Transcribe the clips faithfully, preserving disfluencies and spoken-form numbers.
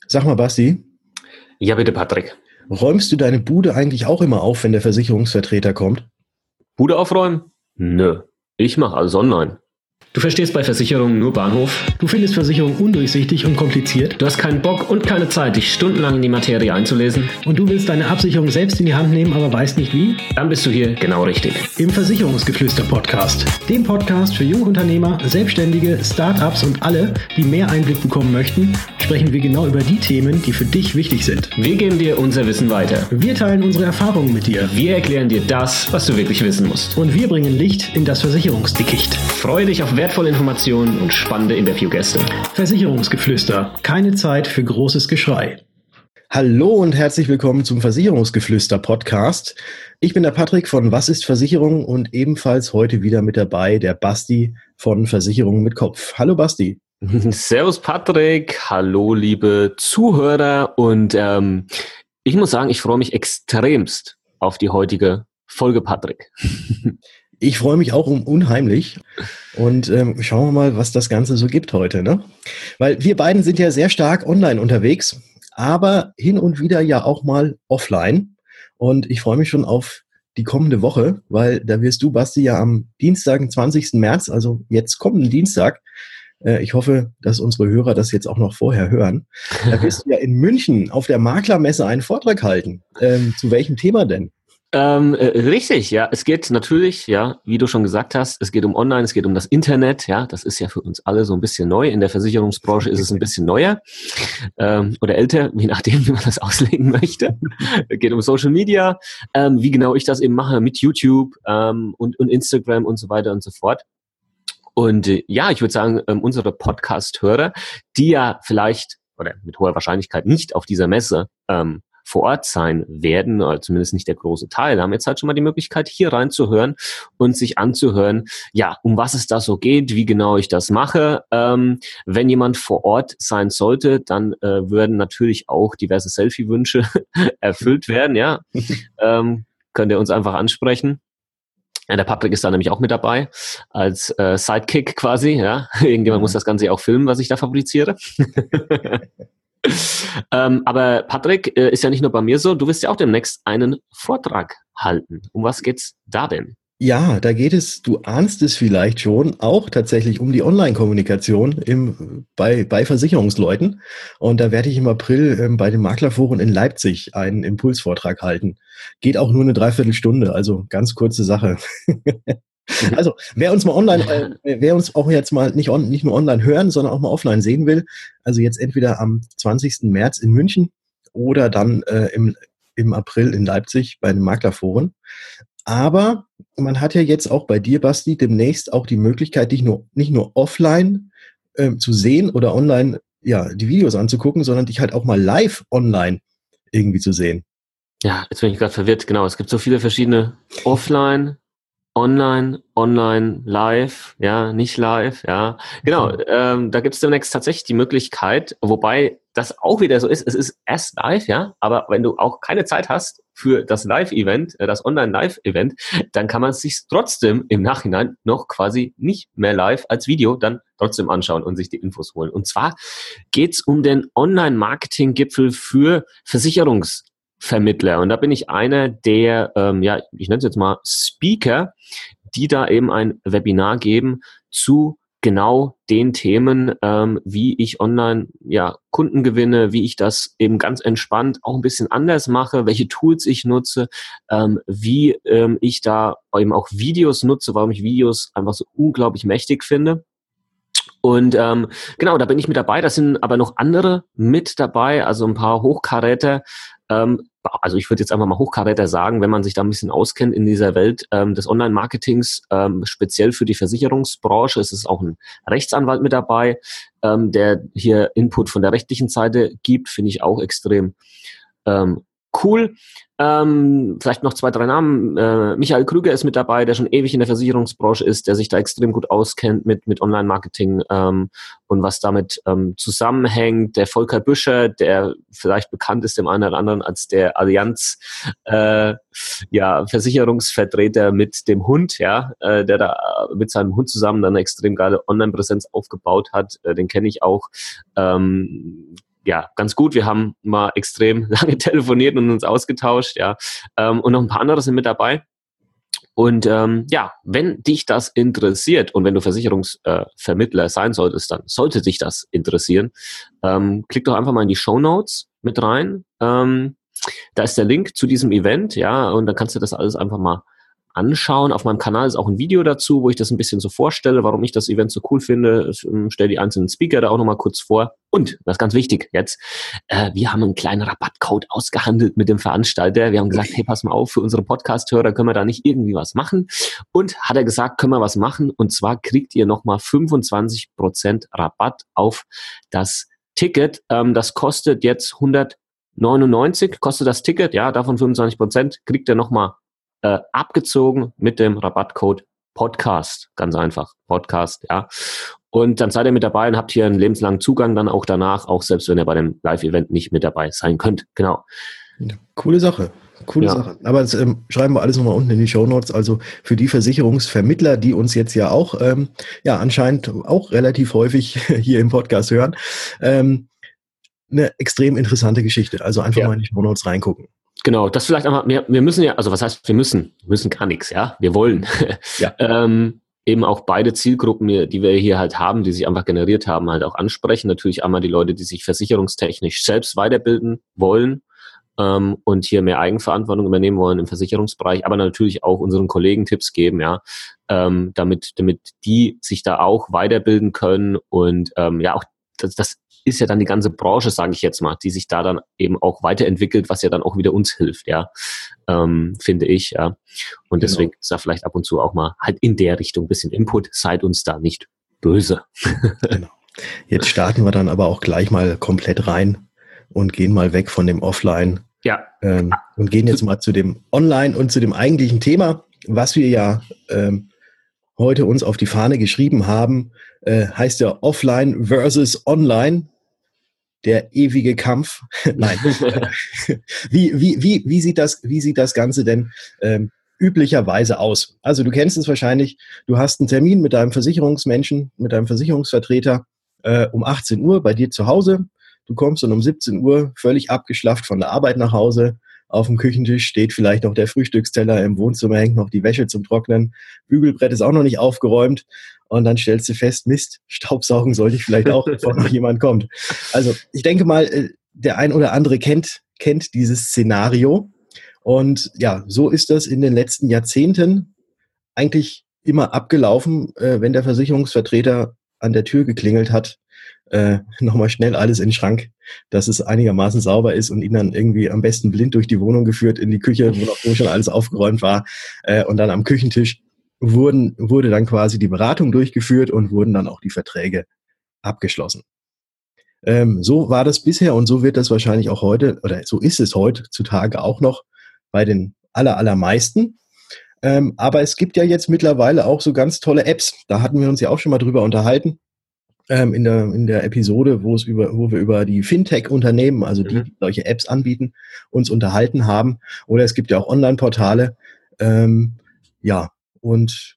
Sag mal, Basti, Ja, bitte, Patrick. räumst du deine Bude eigentlich auch immer auf, wenn der Versicherungsvertreter kommt? Bude aufräumen? Nö. Ich mache alles online. Du verstehst bei Versicherungen nur Bahnhof? Du findest Versicherungen undurchsichtig und kompliziert? Du hast keinen Bock und keine Zeit, dich stundenlang in die Materie einzulesen? Und du willst deine Absicherung selbst in die Hand nehmen, aber weißt nicht wie? Dann bist du hier genau richtig. Im Versicherungsgeflüster-Podcast. Dem Podcast für Jungunternehmer, Selbstständige, Start-ups und alle, die mehr Einblick bekommen möchten, sprechen wir genau über die Themen, die für dich wichtig sind. Wir geben dir unser Wissen weiter. Wir teilen unsere Erfahrungen mit dir. Wir erklären dir das, was du wirklich wissen musst. Und wir bringen Licht in das Versicherungsdickicht. Freue dich auf wertvolle Informationen und spannende Interviewgäste. Versicherungsgeflüster. Keine Zeit für großes Geschrei. Hallo und herzlich willkommen zum Versicherungsgeflüster-Podcast. Ich bin der Patrick von Was ist Versicherung und ebenfalls heute wieder mit dabei der Basti von Versicherungen mit Kopf. Hallo Basti. Servus Patrick, hallo liebe Zuhörer und ähm, ich muss sagen, ich freue mich extremst auf die heutige Folge, Patrick. Ich freue mich auch um unheimlich und ähm, schauen wir mal, was das Ganze so gibt heute, ne? Weil wir beiden sind ja sehr stark online unterwegs, aber hin und wieder ja auch mal offline und ich freue mich schon auf die kommende Woche, weil da wirst du, Basti, ja am Dienstag, den zwanzigsten März, also jetzt kommenden Dienstag, äh, ich hoffe, dass unsere Hörer das jetzt auch noch vorher hören, da wirst du ja in München auf der Maklermesse einen Vortrag halten. Ähm, zu welchem Thema denn? Ähm, äh, richtig, ja. Es geht natürlich, ja, wie du schon gesagt hast, es geht um Online, es geht um das Internet, ja. Das ist ja für uns alle so ein bisschen neu. In der Versicherungsbranche ist es ein bisschen neuer ähm, oder älter, je nachdem, wie man das auslegen möchte. Es geht um Social Media, ähm, wie genau ich das eben mache mit YouTube ähm, und, und Instagram und so weiter und so fort. Und äh, ja, ich würde sagen, ähm, unsere Podcast-Hörer, die ja vielleicht oder mit hoher Wahrscheinlichkeit nicht auf dieser Messe ähm, vor Ort sein werden, oder zumindest nicht der große Teil, haben jetzt halt schon mal die Möglichkeit, hier reinzuhören und sich anzuhören, ja, um was es da so geht, wie genau ich das mache. Ähm, wenn jemand vor Ort sein sollte, dann äh, würden natürlich auch diverse Selfie-Wünsche erfüllt werden, ja. ähm, könnt ihr uns einfach ansprechen. Ja, der Patrick ist da nämlich auch mit dabei, als äh, Sidekick quasi, ja. Irgendjemand muss das Ganze ja auch filmen, was ich da fabriziere. ähm, aber Patrick, äh, ist ja nicht nur bei mir so, du wirst ja auch demnächst einen Vortrag halten. Um was geht's da denn? Ja, da geht es, du ahnst es vielleicht schon, auch tatsächlich um die Online-Kommunikation im, bei, bei Versicherungsleuten. Und da werde ich im April ähm, bei den Maklerforen in Leipzig einen Impulsvortrag halten. Geht auch nur eine Dreiviertelstunde, also ganz kurze Sache. Also, wer uns mal online, äh, wer uns auch jetzt mal nicht, on, nicht nur online hören, sondern auch mal offline sehen will, also jetzt entweder am zwanzigsten März in München oder dann äh, im, im April in Leipzig bei den Maklerforen. Aber man hat ja jetzt auch bei dir, Basti, demnächst auch die Möglichkeit, dich nur, nicht nur offline äh, zu sehen oder online ja die Videos anzugucken, sondern dich halt auch mal live online irgendwie zu sehen. Ja, jetzt bin ich gerade verwirrt. Genau, es gibt so viele verschiedene Offline, Online, Online, Live, ja, nicht live, ja. Genau, ähm, da gibt es demnächst tatsächlich die Möglichkeit, wobei das auch wieder so ist, es ist erst live, ja, aber wenn du auch keine Zeit hast für das Live-Event, äh, das Online-Live-Event, dann kann man es sich trotzdem im Nachhinein noch quasi nicht mehr live als Video dann trotzdem anschauen und sich die Infos holen. Und zwar geht's um den Online-Marketing-Gipfel für Versicherungs- Vermittler. Und da bin ich einer der, ähm, ja, ich nenne es jetzt mal Speaker, die da eben ein Webinar geben zu genau den Themen, ähm, wie ich online ja Kunden gewinne, wie ich das eben ganz entspannt auch ein bisschen anders mache, welche Tools ich nutze, ähm, wie ähm, ich da eben auch Videos nutze, warum ich Videos einfach so unglaublich mächtig finde. Und ähm, genau, da bin ich mit dabei. Da sind aber noch andere mit dabei, also ein paar Hochkaräter. Ähm, also ich würde jetzt einfach mal Hochkaräter sagen, wenn man sich da ein bisschen auskennt in dieser Welt ähm, des Online-Marketings, ähm, speziell für die Versicherungsbranche. Es ist auch ein Rechtsanwalt mit dabei, ähm, der hier Input von der rechtlichen Seite gibt, finde ich auch extrem ähm, cool. Ähm, vielleicht noch zwei, drei Namen. Äh, Michael Krüger ist mit dabei, der schon ewig in der Versicherungsbranche ist, der sich da extrem gut auskennt mit, mit Online-Marketing ähm, und was damit ähm, zusammenhängt. Der Volker Büscher, der vielleicht bekannt ist dem einen oder anderen als der Allianz äh, ja, Versicherungsvertreter mit dem Hund, ja, äh, der da mit seinem Hund zusammen dann eine extrem geile Online-Präsenz aufgebaut hat. Äh, den kenne ich auch. Ähm, ja, ganz gut. Wir haben mal extrem lange telefoniert und uns ausgetauscht, ja. Ähm, und noch ein paar andere sind mit dabei. Und ähm, ja, wenn dich das interessiert und wenn du Versicherungsvermittler äh, sein solltest, dann sollte dich das interessieren. Ähm, klick doch einfach mal in die Shownotes mit rein. Ähm, da ist der Link zu diesem Event, ja, und dann kannst du das alles einfach mal anschauen. Auf meinem Kanal ist auch ein Video dazu, wo ich das ein bisschen so vorstelle, warum ich das Event so cool finde. Ich ähm, stelle die einzelnen Speaker da auch nochmal kurz vor. Und, das ist ganz wichtig jetzt, äh, wir haben einen kleinen Rabattcode ausgehandelt mit dem Veranstalter. Wir haben gesagt, hey, pass mal auf, für unsere Podcast-Hörer können wir da nicht irgendwie was machen. Und hat er gesagt, können wir was machen. Und zwar kriegt ihr nochmal fünfundzwanzig Prozent Rabatt auf das Ticket. Ähm, das kostet jetzt hundertneunundneunzig, kostet das Ticket, ja, davon fünfundzwanzig Prozent kriegt ihr nochmal Äh, abgezogen mit dem Rabattcode Podcast. Ganz einfach. Podcast, ja. Und dann seid ihr mit dabei und habt hier einen lebenslangen Zugang dann auch danach, auch selbst wenn ihr bei dem Live-Event nicht mit dabei sein könnt. Genau. Ja, coole Sache. Coole ja. Sache. Aber das ähm, schreiben wir alles nochmal unten in die Shownotes. Also für die Versicherungsvermittler, die uns jetzt ja auch, ähm, ja, anscheinend auch relativ häufig hier im Podcast hören, ähm, eine extrem interessante Geschichte. Also einfach ja. mal in die Shownotes reingucken. Genau, das vielleicht einmal, wir, wir müssen ja, also was heißt, wir müssen, wir müssen gar nichts, ja, wir wollen. Ja. ähm, eben auch beide Zielgruppen, die wir hier halt haben, die sich einfach generiert haben, halt auch ansprechen. Natürlich einmal die Leute, die sich versicherungstechnisch selbst weiterbilden wollen ähm, und hier mehr Eigenverantwortung übernehmen wollen im Versicherungsbereich, aber natürlich auch unseren Kollegen Tipps geben, ja, ähm, damit, damit die sich da auch weiterbilden können und ähm, ja, auch das, das ist ja dann die ganze Branche, sage ich jetzt mal, die sich da dann eben auch weiterentwickelt, was ja dann auch wieder uns hilft, ja, ähm, finde ich, ja. Und deswegen genau. ist da vielleicht ab und zu auch mal halt in der Richtung ein bisschen Input, seid uns da nicht böse. Genau. Jetzt starten wir dann aber auch gleich mal komplett rein und gehen mal weg von dem Offline ja. ähm, und gehen jetzt mal zu dem Online und zu dem eigentlichen Thema, was wir ja ähm, heute uns auf die Fahne geschrieben haben, äh, heißt ja Offline versus Online, der ewige Kampf. Nein. wie, wie, wie, wie, sieht das, wie sieht das Ganze denn ähm, üblicherweise aus? Also du kennst es wahrscheinlich, du hast einen Termin mit deinem Versicherungsmenschen, mit deinem Versicherungsvertreter äh, um achtzehn Uhr bei dir zu Hause. Du kommst dann um siebzehn Uhr völlig abgeschlafft von der Arbeit nach Hause. Auf dem Küchentisch steht vielleicht noch der Frühstücksteller, im Wohnzimmer hängt noch die Wäsche zum Trocknen, Bügelbrett ist auch noch nicht aufgeräumt und dann stellst du fest, Mist, Staubsaugen sollte ich vielleicht auch, bevor noch jemand kommt. Also ich denke mal, der ein oder andere kennt, kennt dieses Szenario und ja, so ist das in den letzten Jahrzehnten eigentlich immer abgelaufen, wenn der Versicherungsvertreter an der Tür geklingelt hat, äh, nochmal schnell alles in den Schrank, dass es einigermaßen sauber ist und ihn dann irgendwie am besten blind durch die Wohnung geführt in die Küche, wo noch wo schon alles aufgeräumt war. Äh, und dann am Küchentisch wurden, wurde dann quasi die Beratung durchgeführt und wurden dann auch die Verträge abgeschlossen. Ähm, so war das bisher und so wird das wahrscheinlich auch heute, oder so ist es heutzutage auch noch bei den aller, allermeisten. Ähm, aber es gibt ja jetzt mittlerweile auch so ganz tolle Apps. Da hatten wir uns ja auch schon mal drüber unterhalten. In der, in der Episode, wo es über, wo wir über die Fintech-Unternehmen, also die, die solche Apps anbieten, uns unterhalten haben. Oder es gibt ja auch Online-Portale. Ähm, ja, und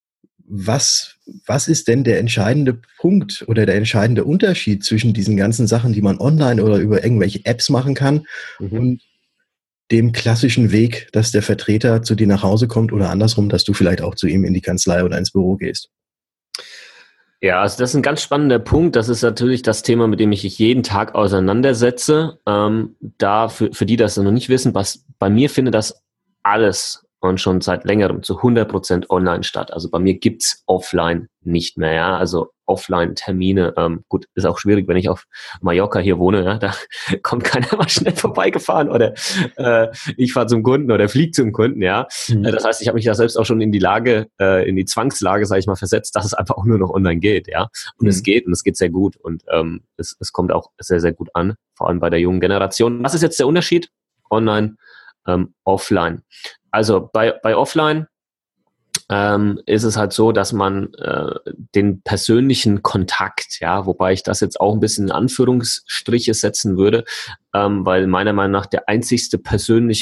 was, was ist denn der entscheidende Punkt oder der entscheidende Unterschied zwischen diesen ganzen Sachen, die man online oder über irgendwelche Apps machen kann mhm. und dem klassischen Weg, dass der Vertreter zu dir nach Hause kommt oder andersrum, dass du vielleicht auch zu ihm in die Kanzlei oder ins Büro gehst? Ja, also das ist ein ganz spannender Punkt. Das ist natürlich das Thema, mit dem ich mich jeden Tag auseinandersetze. Ähm, da für, für die, die das noch nicht wissen, was bei mir findet das alles und schon seit längerem zu hundert Prozent online statt. Also bei mir gibt's offline nicht mehr. Ja? Also Offline-Termine, ähm, gut, ist auch schwierig, wenn ich auf Mallorca hier wohne. Ja? Da kommt keiner mal schnell vorbeigefahren oder äh, ich fahre zum Kunden oder fliege zum Kunden. Ja, mhm. äh, das heißt, ich habe mich da selbst auch schon in die Lage, äh, in die Zwangslage, sage ich mal, versetzt, dass es einfach auch nur noch online geht. Ja, und mhm. es geht und es geht sehr gut und ähm, es, es kommt auch sehr, sehr gut an, vor allem bei der jungen Generation. Was ist jetzt der Unterschied? Online, ähm, offline. Also bei, bei offline ähm, ist es halt so, dass man äh, den persönlichen Kontakt, ja, wobei ich das jetzt auch ein bisschen in Anführungsstriche setzen würde, ähm, weil meiner Meinung nach der einzigste persönliche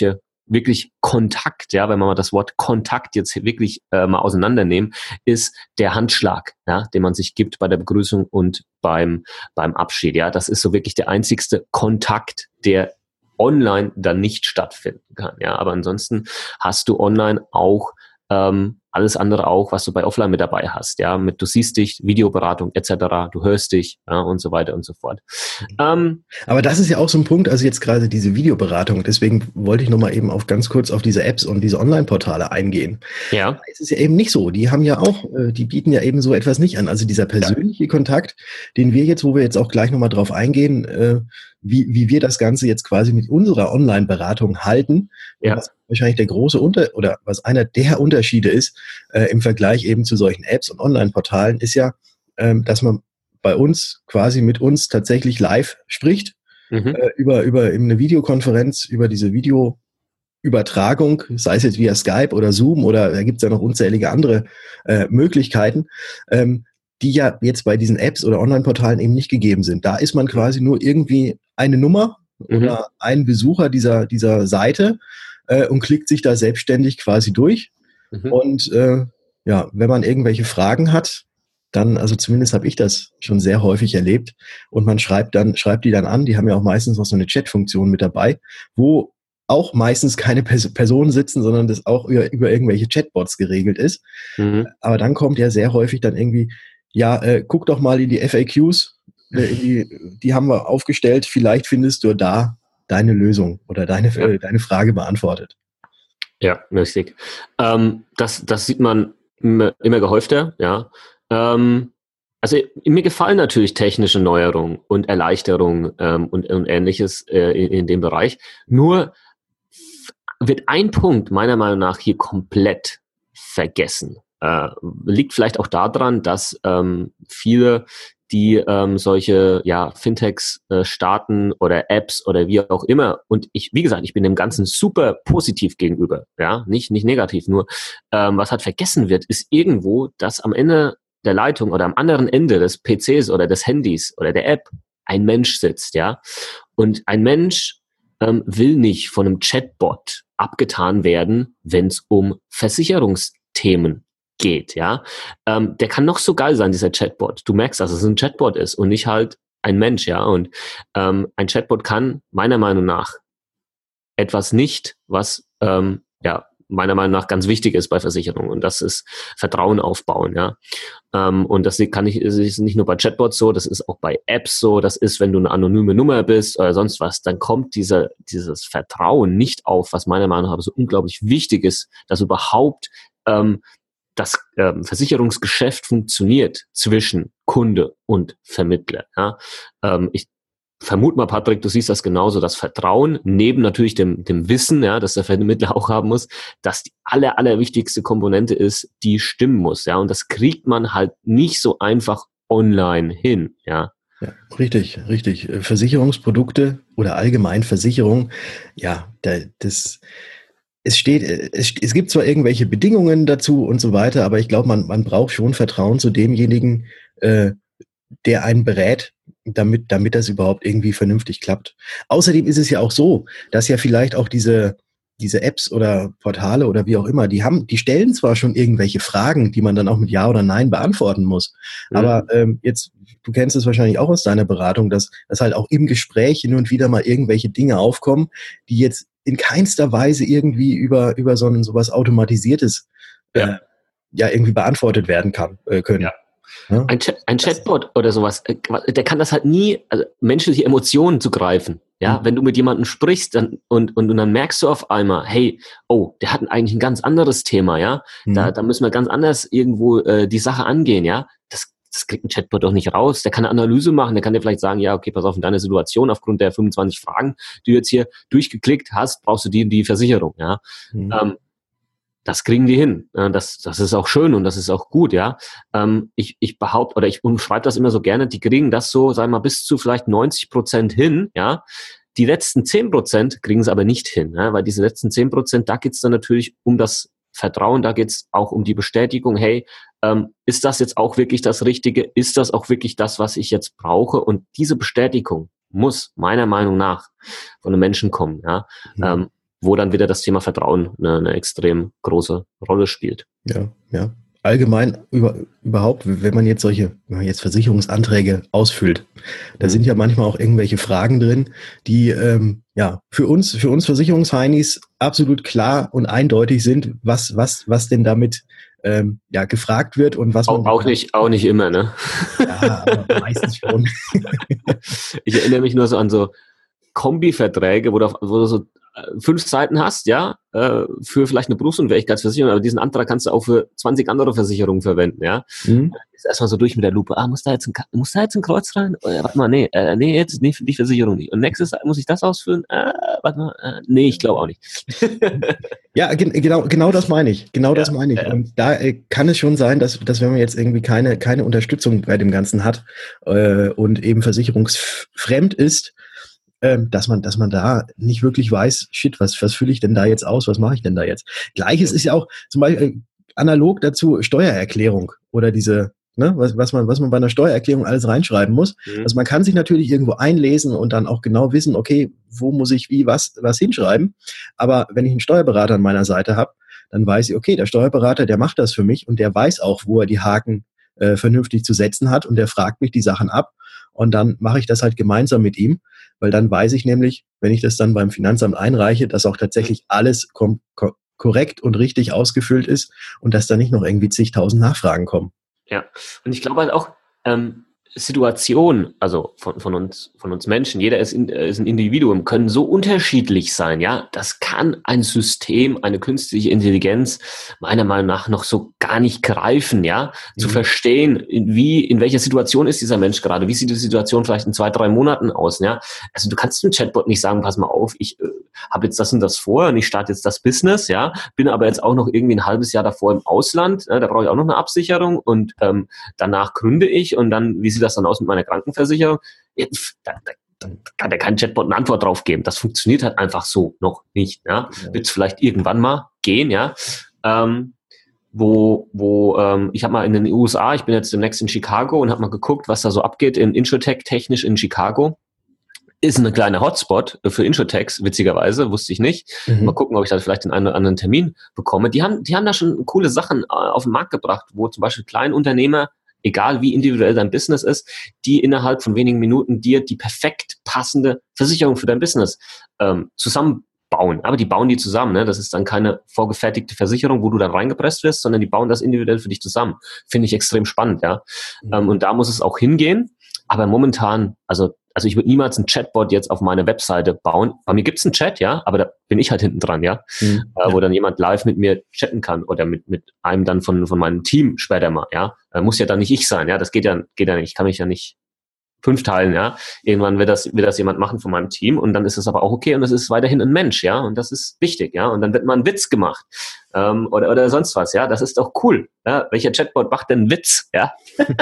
wirklich Kontakt, ja, wenn man mal das Wort Kontakt jetzt wirklich äh, mal auseinandernehmen, ist der Handschlag, ja, den man sich gibt bei der Begrüßung und beim, beim Abschied, ja. Das ist so wirklich der einzigste Kontakt, der online dann nicht stattfinden kann, ja. Aber ansonsten hast du online auch ähm, alles andere auch, was du bei Offline mit dabei hast, ja, mit du siehst dich, Videoberatung et cetera, du hörst dich, ja, und so weiter und so fort. Ähm, Aber das ist ja auch so ein Punkt, also jetzt gerade diese Videoberatung, deswegen wollte ich nochmal eben auf ganz kurz auf diese Apps und diese Online-Portale eingehen. ja. Es ist ja eben nicht so, die haben ja auch, äh, die bieten ja eben so etwas nicht an. Also dieser persönliche ja. Kontakt, den wir jetzt, wo wir jetzt auch gleich nochmal drauf eingehen, äh, wie, wie wir das Ganze jetzt quasi mit unserer Online-Beratung halten, ja. was wahrscheinlich der große Unter- oder was einer der Unterschiede ist äh, im Vergleich eben zu solchen Apps und Online-Portalen, ist ja, ähm, dass man bei uns quasi mit uns tatsächlich live spricht, mhm. äh, über, über eben eine Videokonferenz, über diese Videoübertragung, sei es jetzt via Skype oder Zoom oder da gibt es ja noch unzählige andere äh, Möglichkeiten, ähm, die ja jetzt bei diesen Apps oder Online-Portalen eben nicht gegeben sind. Da ist man quasi nur irgendwie eine Nummer mhm. oder ein Besucher dieser, dieser Seite äh, und klickt sich da selbstständig quasi durch. Mhm. Und äh, ja, wenn man irgendwelche Fragen hat, dann, also zumindest habe ich das schon sehr häufig erlebt und man schreibt dann, schreibt die dann an, die haben ja auch meistens noch so eine Chat-Funktion mit dabei, wo auch meistens keine Pers- Personen sitzen, sondern das auch über, über irgendwelche Chatbots geregelt ist. Mhm. Aber dann kommt ja sehr häufig dann irgendwie, ja, äh, guck doch mal in die F A Qs, äh, in die, die haben wir aufgestellt, vielleicht findest du da deine Lösung oder deine, ja. äh, deine Frage beantwortet. Ja, richtig. Ähm, das, das sieht man immer, immer gehäufter, ja. Ähm, also mir gefallen natürlich technische Neuerungen und Erleichterungen ähm, und, und Ähnliches äh, in, in dem Bereich. Nur wird ein Punkt meiner Meinung nach hier komplett vergessen. Äh, liegt vielleicht auch daran, dass ähm, viele, die ähm, solche ja Fintechs äh, starten oder Apps oder wie auch immer, und ich, wie gesagt, ich bin dem Ganzen super positiv gegenüber, ja, nicht nicht negativ, nur ähm, was halt vergessen wird, ist irgendwo, dass am Ende der Leitung oder am anderen Ende des P Cs oder des Handys oder der App ein Mensch sitzt, ja, und ein Mensch ähm, will nicht von einem Chatbot abgetan werden, wenn es um Versicherungsthemen geht, ja. Ähm, der kann noch so geil sein, dieser Chatbot. Du merkst, dass es ein Chatbot ist und nicht halt ein Mensch, ja. Und ähm, ein Chatbot kann meiner Meinung nach etwas nicht, was ähm, ja meiner Meinung nach ganz wichtig ist bei Versicherungen, und das ist Vertrauen aufbauen, ja. Ähm, und das kann ich, ist nicht nur bei Chatbots so, das ist auch bei Apps so, das ist, wenn du eine anonyme Nummer bist oder sonst was, dann kommt dieser, dieses Vertrauen nicht auf, was meiner Meinung nach so unglaublich wichtig ist, dass überhaupt ähm, das ähm, Versicherungsgeschäft funktioniert zwischen Kunde und Vermittler, ja. Ähm, ich vermute mal, Patrick, du siehst das genauso, das Vertrauen neben natürlich dem, dem Wissen, ja, das der Vermittler auch haben muss, dass die aller, allerwichtigste Komponente ist, die stimmen muss, ja, und das kriegt man halt nicht so einfach online hin, ja. Ja, richtig, richtig. Versicherungsprodukte oder allgemein Versicherung, ja, da, das, es steht, es, es gibt zwar irgendwelche Bedingungen dazu und so weiter, aber ich glaube, man, man braucht schon Vertrauen zu demjenigen, äh, der einen berät, damit, damit das überhaupt irgendwie vernünftig klappt. Außerdem ist es ja auch so, dass ja vielleicht auch diese, diese Apps oder Portale oder wie auch immer, die haben, die stellen zwar schon irgendwelche Fragen, die man dann auch mit Ja oder Nein beantworten muss. Mhm. Aber ähm, jetzt, du kennst es wahrscheinlich auch aus deiner Beratung, dass, dass halt auch im Gespräch hin und wieder mal irgendwelche Dinge aufkommen, die jetzt in keinster Weise irgendwie über, über so ein sowas Automatisiertes ja. Äh, ja irgendwie beantwortet werden kann, äh, können. Ja. Ja. Ein, Chat, ein Chatbot oder sowas, der kann das halt nie, also menschliche Emotionen zugreifen. Ja, mhm. Wenn du mit jemandem sprichst dann, und, und, und dann merkst du auf einmal, hey, oh, der hat eigentlich ein ganz anderes Thema, ja. Mhm. Da, da müssen wir ganz anders irgendwo äh, die Sache angehen, ja. Das, das kriegt ein Chatbot doch nicht raus. Der kann eine Analyse machen, der kann dir vielleicht sagen, ja, okay, pass auf, in deiner Situation, aufgrund der fünfundzwanzig Fragen, die du jetzt hier durchgeklickt hast, brauchst du die, die Versicherung, ja. Mhm. Ähm, Das kriegen die hin. Das, das ist auch schön und das ist auch gut, ja. Ich, ich behaupte, oder ich umschreibe das immer so gerne, die kriegen das so, sagen wir mal, bis zu vielleicht neunzig Prozent hin, ja. Die letzten zehn Prozent kriegen es aber nicht hin, ja? Weil diese letzten zehn Prozent, da geht es dann natürlich um das Vertrauen, da geht es auch um die Bestätigung, hey, ähm, ist das jetzt auch wirklich das Richtige? Ist das auch wirklich das, was ich jetzt brauche? Und diese Bestätigung muss meiner Meinung nach von einem Menschen kommen, ja. Mhm. Ähm, wo dann wieder das Thema Vertrauen eine, eine extrem große Rolle spielt. Ja, ja. Allgemein über, überhaupt, wenn man jetzt solche, wenn man jetzt Versicherungsanträge ausfüllt, da mhm. sind ja manchmal auch irgendwelche Fragen drin, die ähm, ja für uns, für uns Versicherungsheinis absolut klar und eindeutig sind, was, was, was denn damit ähm, ja gefragt wird und was man auch, auch nicht, auch nicht immer, ne? Ja, aber meistens schon. Ich erinnere mich nur so an so Kombiverträge, wo du, wo du so fünf Seiten hast, ja, für vielleicht eine Berufsunfähigkeitsversicherung, aber diesen Antrag kannst du auch für zwanzig andere Versicherungen verwenden, ja. Mhm. Ist erstmal so durch mit der Lupe, ah, muss da jetzt ein, muss da jetzt ein Kreuz rein? Oder, warte mal, nee, äh, nee, jetzt, nee, für die Versicherung nicht. Und nächstes muss ich das ausfüllen? Äh, warte mal, äh, nee, ich glaube auch nicht. Ja, gen- genau, genau das meine ich, genau das ja, meine ich. Ja. Und da äh, kann es schon sein, dass, dass wenn man jetzt irgendwie keine, keine Unterstützung bei dem Ganzen hat äh, und eben versicherungsfremd ist, dass man, dass man da nicht wirklich weiß, shit, was, was fülle ich denn da jetzt aus, was mache ich denn da jetzt? Gleiches ist ja auch zum Beispiel analog dazu Steuererklärung oder diese, ne, was, was man, was man bei einer Steuererklärung alles reinschreiben muss. Mhm. Also man kann sich natürlich irgendwo einlesen und dann auch genau wissen, okay, wo muss ich wie was, was hinschreiben. Aber wenn ich einen Steuerberater an meiner Seite habe, dann weiß ich, okay, der Steuerberater, der macht das für mich und der weiß auch, wo er die Haken äh, vernünftig zu setzen hat und der fragt mich die Sachen ab und dann mache ich das halt gemeinsam mit ihm. Weil dann weiß ich nämlich, wenn ich das dann beim Finanzamt einreiche, dass auch tatsächlich alles kom- ko- korrekt und richtig ausgefüllt ist und dass da nicht noch irgendwie zigtausend Nachfragen kommen. Ja, und ich glaube halt auch, ähm, Situationen, also von, von uns, von uns Menschen, jeder ist, in, ist ein Individuum, können so unterschiedlich sein, ja. Das kann ein System, eine künstliche Intelligenz meiner Meinung nach noch so gar nicht greifen, ja. Mhm. Zu verstehen, in wie, in welcher Situation ist dieser Mensch gerade, wie sieht die Situation vielleicht in zwei, drei Monaten aus, ja. Also du kannst dem Chatbot nicht sagen, pass mal auf, ich äh, habe jetzt das und das vor und ich starte jetzt das Business, ja, bin aber jetzt auch noch irgendwie ein halbes Jahr davor im Ausland, ja, da brauche ich auch noch eine Absicherung und ähm, danach gründe ich und dann, wie sieht das dann aus mit meiner Krankenversicherung? Ja, da, da, da kann ja kein Chatbot eine Antwort drauf geben. Das funktioniert halt einfach so noch nicht. Ja? Ja. Wird es vielleicht irgendwann mal gehen, ja. Ähm, wo, wo ähm, ich habe mal in den U S A, ich bin jetzt demnächst in Chicago und habe mal geguckt, was da so abgeht in Insurtech technisch in Chicago. Ist eine kleine Hotspot für Insurtechs, witzigerweise, wusste ich nicht. Mhm. Mal gucken, ob ich da vielleicht den einen oder anderen Termin bekomme. Die haben, die haben da schon coole Sachen auf den Markt gebracht, wo zum Beispiel Kleinunternehmer, egal wie individuell dein Business ist, die innerhalb von wenigen Minuten dir die perfekt passende Versicherung für dein Business ähm, zusammenbauen. Aber die bauen die zusammen. Ne? Das ist dann keine vorgefertigte Versicherung, wo du dann reingepresst wirst, sondern die bauen das individuell für dich zusammen. Finde ich extrem spannend, ja. Mhm. Ähm, und da muss es auch hingehen. Aber momentan, also Also ich würde niemals einen Chatbot jetzt auf meine Webseite bauen. Bei mir gibt's einen Chat, ja, aber da bin ich halt hinten dran, ja, mhm, äh, ja. wo dann jemand live mit mir chatten kann oder mit mit einem dann von von meinem Team später mal, ja. Äh, muss ja dann nicht ich sein, ja. Das geht ja geht ja nicht. Ich kann mich ja nicht fünf teilen, ja. Irgendwann wird das wird das jemand machen von meinem Team und dann ist es aber auch okay und es ist weiterhin ein Mensch, ja. Und das ist wichtig, ja. Und dann wird mal ein Witz gemacht ähm, oder oder sonst was, ja. Das ist doch cool. Ja? Welcher Chatbot macht denn einen Witz, ja?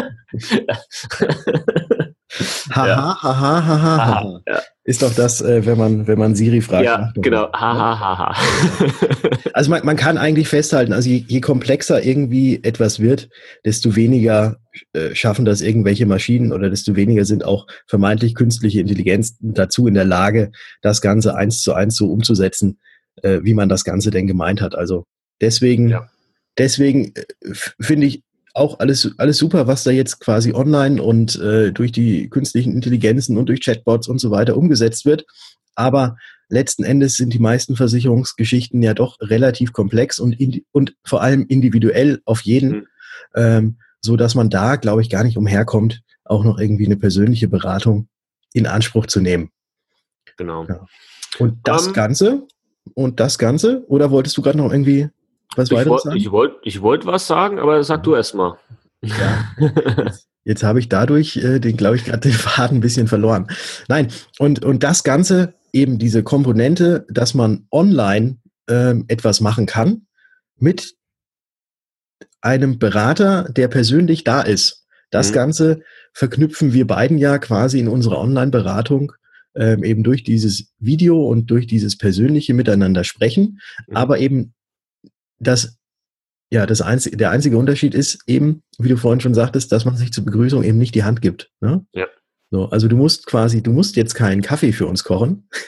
Haha, haha, haha, haha. Ja. Ist doch das, äh, wenn man, wenn man Siri fragt. Ja, genau. Haha, haha. Also man, man kann eigentlich festhalten, also je, je komplexer irgendwie etwas wird, desto weniger äh, schaffen das irgendwelche Maschinen oder desto weniger sind auch vermeintlich künstliche Intelligenzen dazu in der Lage, das Ganze eins zu eins so umzusetzen, äh, wie man das Ganze denn gemeint hat. Also deswegen, ja. deswegen äh, finde ich, auch alles, alles super, was da jetzt quasi online und äh, durch die künstlichen Intelligenzen und durch Chatbots und so weiter umgesetzt wird. Aber letzten Endes sind die meisten Versicherungsgeschichten ja doch relativ komplex und, in, und vor allem individuell auf jeden, mhm. ähm, so dass man da, glaube ich, gar nicht umherkommt, auch noch irgendwie eine persönliche Beratung in Anspruch zu nehmen. Genau. Ja. Und das um, Ganze, und das Ganze, oder wolltest du gerade noch irgendwie was ich weiteres sagen? Ich wollte ich wollt was sagen, aber sag du erst mal. Ja, jetzt, jetzt habe ich dadurch äh, den, glaube ich, gerade den Faden ein bisschen verloren. Nein, und, und das Ganze, eben diese Komponente, dass man online ähm, etwas machen kann mit einem Berater, der persönlich da ist. Das mhm. Ganze verknüpfen wir beiden ja quasi in unserer Online-Beratung ähm, eben durch dieses Video und durch dieses persönliche Miteinander sprechen, mhm. aber eben das, ja, das einzige, der einzige Unterschied ist eben, wie du vorhin schon sagtest, dass man sich zur Begrüßung eben nicht die Hand gibt. Ne? Ja. So, also du musst quasi, du musst jetzt keinen Kaffee für uns kochen.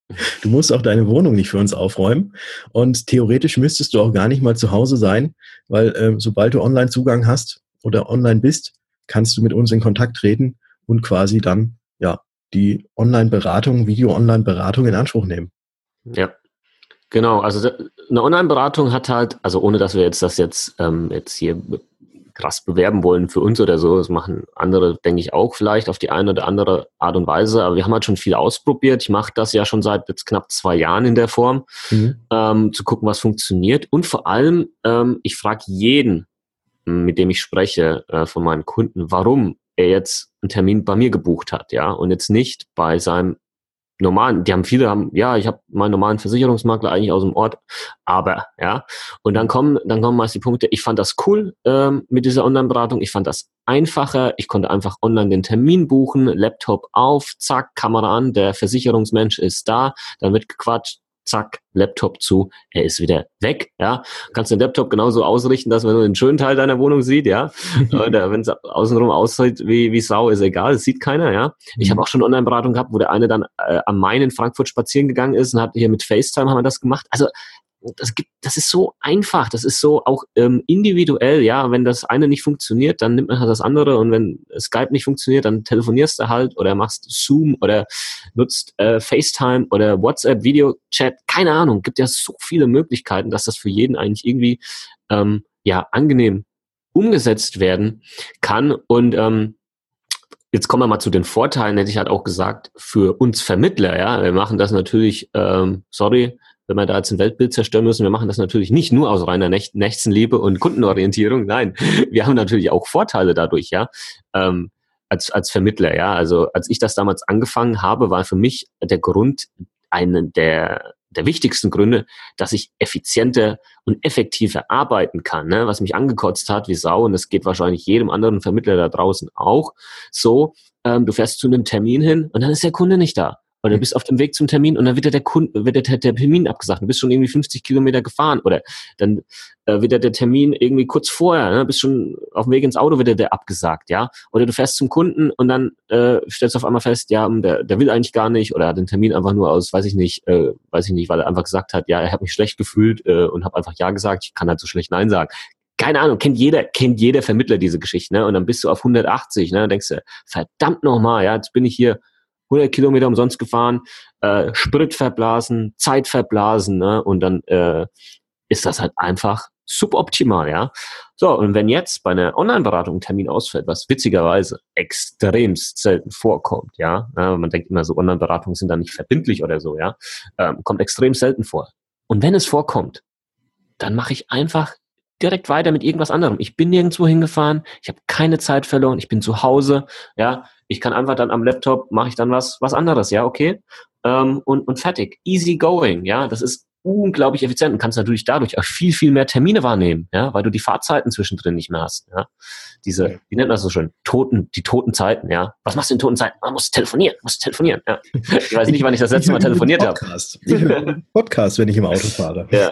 Du musst auch deine Wohnung nicht für uns aufräumen und theoretisch müsstest du auch gar nicht mal zu Hause sein, weil äh, sobald du Online-Zugang hast oder online bist, kannst du mit uns in Kontakt treten und quasi dann ja die Online-Beratung, Video-Online-Beratung in Anspruch nehmen. Ja, genau. Also eine Online-Beratung hat halt, also ohne dass wir jetzt das jetzt, ähm, jetzt hier krass bewerben wollen für uns oder so. Das machen andere, denke ich, auch vielleicht auf die eine oder andere Art und Weise. Aber wir haben halt schon viel ausprobiert. Ich mache das ja schon seit jetzt knapp zwei Jahren in der Form, mhm. ähm, zu gucken, was funktioniert. Und vor allem, ähm, ich frage jeden, mit dem ich spreche, äh, von meinen Kunden, warum er jetzt einen Termin bei mir gebucht hat, ja, und jetzt nicht bei seinem normalen, die haben viele haben, ja, ich habe meinen normalen Versicherungsmakler eigentlich aus dem Ort, aber, ja, und dann kommen, dann kommen meist die Punkte, ich fand das cool ähm, mit dieser Online-Beratung, ich fand das einfacher, ich konnte einfach online den Termin buchen, Laptop auf, zack, Kamera an, der Versicherungsmensch ist da, dann wird gequatscht, zack, Laptop zu, er ist wieder weg, ja. Kannst den Laptop genauso ausrichten, dass man nur den schönen Teil deiner Wohnung sieht, ja. Oder wenn es außenrum aussieht wie, wie Sau, ist egal, das sieht keiner, ja. Ich habe auch schon Online-Beratung gehabt, wo der eine dann äh, am Main in Frankfurt spazieren gegangen ist und hat hier mit FaceTime haben wir das gemacht. Also das gibt, das ist so einfach, das ist so auch ähm, individuell, ja, wenn das eine nicht funktioniert, dann nimmt man halt das andere und wenn Skype nicht funktioniert, dann telefonierst du halt oder machst Zoom oder nutzt äh, FaceTime oder WhatsApp, Video-Chat, keine Ahnung, gibt ja so viele Möglichkeiten, dass das für jeden eigentlich irgendwie ähm, ja angenehm umgesetzt werden kann und ähm, jetzt kommen wir mal zu den Vorteilen, hätte ich halt auch gesagt, für uns Vermittler, ja, wir machen das natürlich, ähm, sorry, wenn wir da jetzt ein Weltbild zerstören müssen, wir machen das natürlich nicht nur aus reiner Nächt- Nächstenliebe und Kundenorientierung, nein, wir haben natürlich auch Vorteile dadurch, ja, ähm, als, als Vermittler, ja, also als ich das damals angefangen habe, war für mich der Grund, einen der, der wichtigsten Gründe, dass ich effizienter und effektiver arbeiten kann, ne, was mich angekotzt hat wie Sau und das geht wahrscheinlich jedem anderen Vermittler da draußen auch so, ähm, du fährst zu einem Termin hin und dann ist der Kunde nicht da. Oder du bist auf dem Weg zum Termin und dann wird der, der, Kunde, wird der, der Termin abgesagt. Du bist schon irgendwie fünfzig Kilometer gefahren oder dann äh, wird der, der Termin irgendwie kurz vorher, ne, bist schon auf dem Weg ins Auto, wird der, der abgesagt, ja. Oder du fährst zum Kunden und dann äh, stellst du auf einmal fest, ja, der, der will eigentlich gar nicht oder hat den Termin einfach nur aus, weiß ich nicht, äh, weiß ich nicht, weil er einfach gesagt hat, ja, er hat mich schlecht gefühlt äh, und habe einfach Ja gesagt, ich kann halt so schlecht Nein sagen. Keine Ahnung, kennt jeder, kennt jeder Vermittler diese Geschichte, ne? Und dann bist du auf hundertachtzig, ne? Dann denkst du, verdammt nochmal, ja, jetzt bin ich hier hundert Kilometer umsonst gefahren, äh, Sprit verblasen, Zeit verblasen, ne? Und dann äh, ist das halt einfach suboptimal, ja. So, und wenn jetzt bei einer Online-Beratung ein Termin ausfällt, was witzigerweise extremst selten vorkommt, ja, ja man denkt immer so, Online-Beratungen sind dann nicht verbindlich oder so, ja, ähm, kommt extrem selten vor. Und wenn es vorkommt, dann mache ich einfach direkt weiter mit irgendwas anderem. Ich bin nirgendwo hingefahren, ich habe keine Zeit verloren, ich bin zu Hause, ja, ich kann einfach dann am Laptop, mache ich dann was was anderes, ja, okay, ähm, und, und fertig. Easy going, ja, das ist unglaublich effizient und kannst natürlich dadurch auch viel, viel mehr Termine wahrnehmen, ja, weil du die Fahrzeiten zwischendrin nicht mehr hast, ja. Diese, wie nennt man das so schön, toten, die toten Zeiten, ja. Was machst du in toten Zeiten? Man muss telefonieren, muss telefonieren, ja. Ich weiß nicht, wann ich das letzte Mal telefoniert habe. Ich höre einen Podcast, wenn ich im Auto fahre. Ja.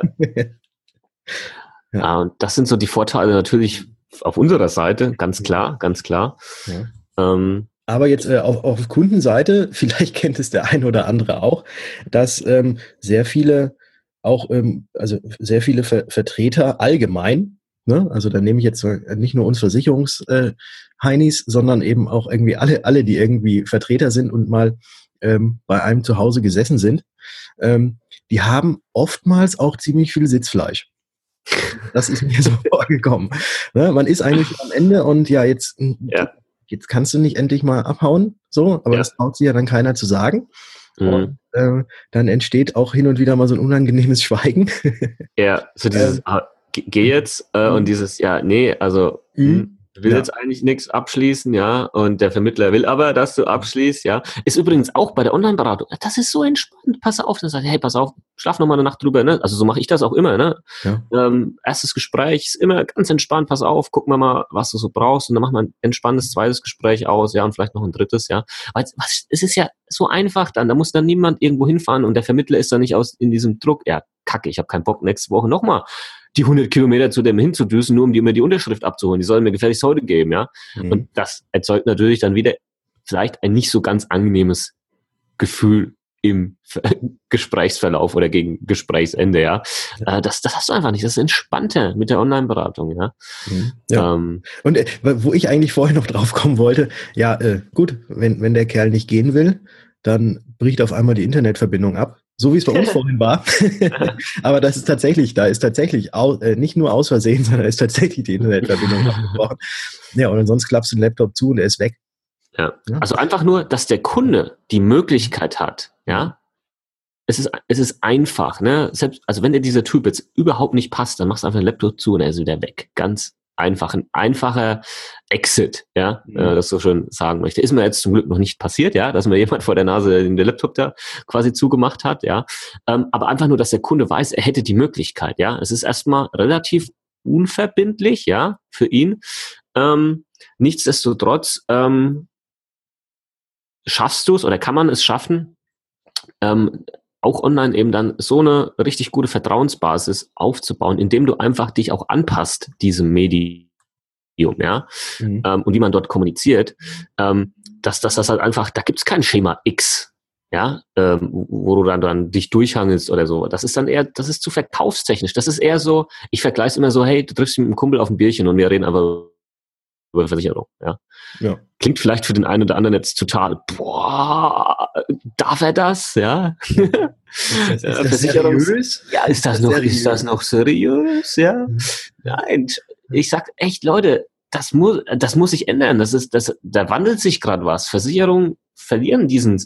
Ja, und das sind so die Vorteile natürlich auf unserer Seite, ganz klar, ganz klar. Ja. Ähm, Aber jetzt äh, auf, auf Kundenseite, vielleicht kennt es der ein oder andere auch, dass ähm, sehr viele auch, ähm, also sehr viele Ver- Vertreter allgemein, ne? Also da nehme ich jetzt nicht nur uns Versicherungsheinis, sondern eben auch irgendwie alle, alle, die irgendwie Vertreter sind und mal ähm, bei einem zu Hause gesessen sind, ähm, die haben oftmals auch ziemlich viel Sitzfleisch. Das ist mir so vorgekommen. Ne? Man ist eigentlich am Ende und ja, jetzt, ja. jetzt kannst du nicht endlich mal abhauen, so, aber ja. das traut sich ja dann keiner zu sagen. Mhm. Und äh, dann entsteht auch hin und wieder mal so ein unangenehmes Schweigen. Ja, so dieses, ähm, geh jetzt äh, und dieses, ja, nee, also mhm. will ja. jetzt eigentlich nichts abschließen, ja, und der Vermittler will aber, dass du abschließt, ja. Ist übrigens auch bei der Online-Beratung, das ist so entspannt, pass auf, dann sagt, hey, pass auf, schlaf noch mal eine Nacht drüber, ne, also so mache ich das auch immer, ne. Ja. Ähm, erstes Gespräch ist immer ganz entspannt, pass auf, gucken wir mal, was du so brauchst und dann machen wir ein entspanntes zweites Gespräch aus, ja, und vielleicht noch ein drittes, ja. Weil was, es ist ja so einfach dann, da muss dann niemand irgendwo hinfahren und der Vermittler ist dann nicht aus in diesem Druck, ja, kacke, ich habe keinen Bock, nächste Woche nochmal die hundert Kilometer zu dem hinzudüsen, nur um die immer die Unterschrift abzuholen. Die sollen mir gefälligst heute geben, ja. Mhm. Und das erzeugt natürlich dann wieder vielleicht ein nicht so ganz angenehmes Gefühl im Gesprächsverlauf oder gegen Gesprächsende, ja. ja. Das, das hast du einfach nicht. Das ist entspannter mit der Online-Beratung, ja. ja. Ähm, Und äh, wo ich eigentlich vorher noch drauf kommen wollte, ja, äh, gut, wenn, wenn der Kerl nicht gehen will, dann bricht auf einmal die Internetverbindung ab. So wie es bei uns vorhin war. Aber das ist tatsächlich, da ist tatsächlich au, äh, nicht nur aus Versehen, sondern ist tatsächlich die Internetverbindung abgebrochen. Ja, und sonst klappst du den Laptop zu und er ist weg. Ja. ja. Also einfach nur, dass der Kunde die Möglichkeit hat, ja. Es ist, es ist einfach, ne? Selbst, also wenn dir dieser Typ jetzt überhaupt nicht passt, dann machst du einfach den Laptop zu und er ist wieder weg. Ganz einfach. Ein einfacher Exit, ja, mhm. äh, das so schön sagen möchte. Ist mir jetzt zum Glück noch nicht passiert, ja, dass mir jemand vor der Nase den Laptop da quasi zugemacht hat, ja. Ähm, aber einfach nur, dass der Kunde weiß, er hätte die Möglichkeit, ja. Es ist erstmal relativ unverbindlich, ja, für ihn. Ähm, nichtsdestotrotz, ähm, schaffst du es oder kann man es schaffen, ähm, auch online eben dann so eine richtig gute Vertrauensbasis aufzubauen, indem du einfach dich auch anpasst, diesem Medium, ja, mhm. ähm, und wie man dort kommuniziert, ähm, dass, dass das halt einfach, da gibt es kein Schema X, ja, ähm, wo du dann, dann dich durchhangelst oder so. Das ist dann eher, das ist zu verkaufstechnisch. Das ist eher so, ich vergleiche es immer so, hey, du triffst dich mit einem Kumpel auf ein Bierchen und wir reden einfach über Versicherung, ja. ja. Klingt vielleicht für den einen oder anderen jetzt total, boah, darf er das, ja? Ist das, ist das seriös? Ja, ist das, ist das noch, seriös? Ist das noch seriös, ja? Mhm. Nein, ich sag echt, Leute, das muss, das muss sich ändern, das ist, das, da wandelt sich gerade was. Versicherungen verlieren diesen,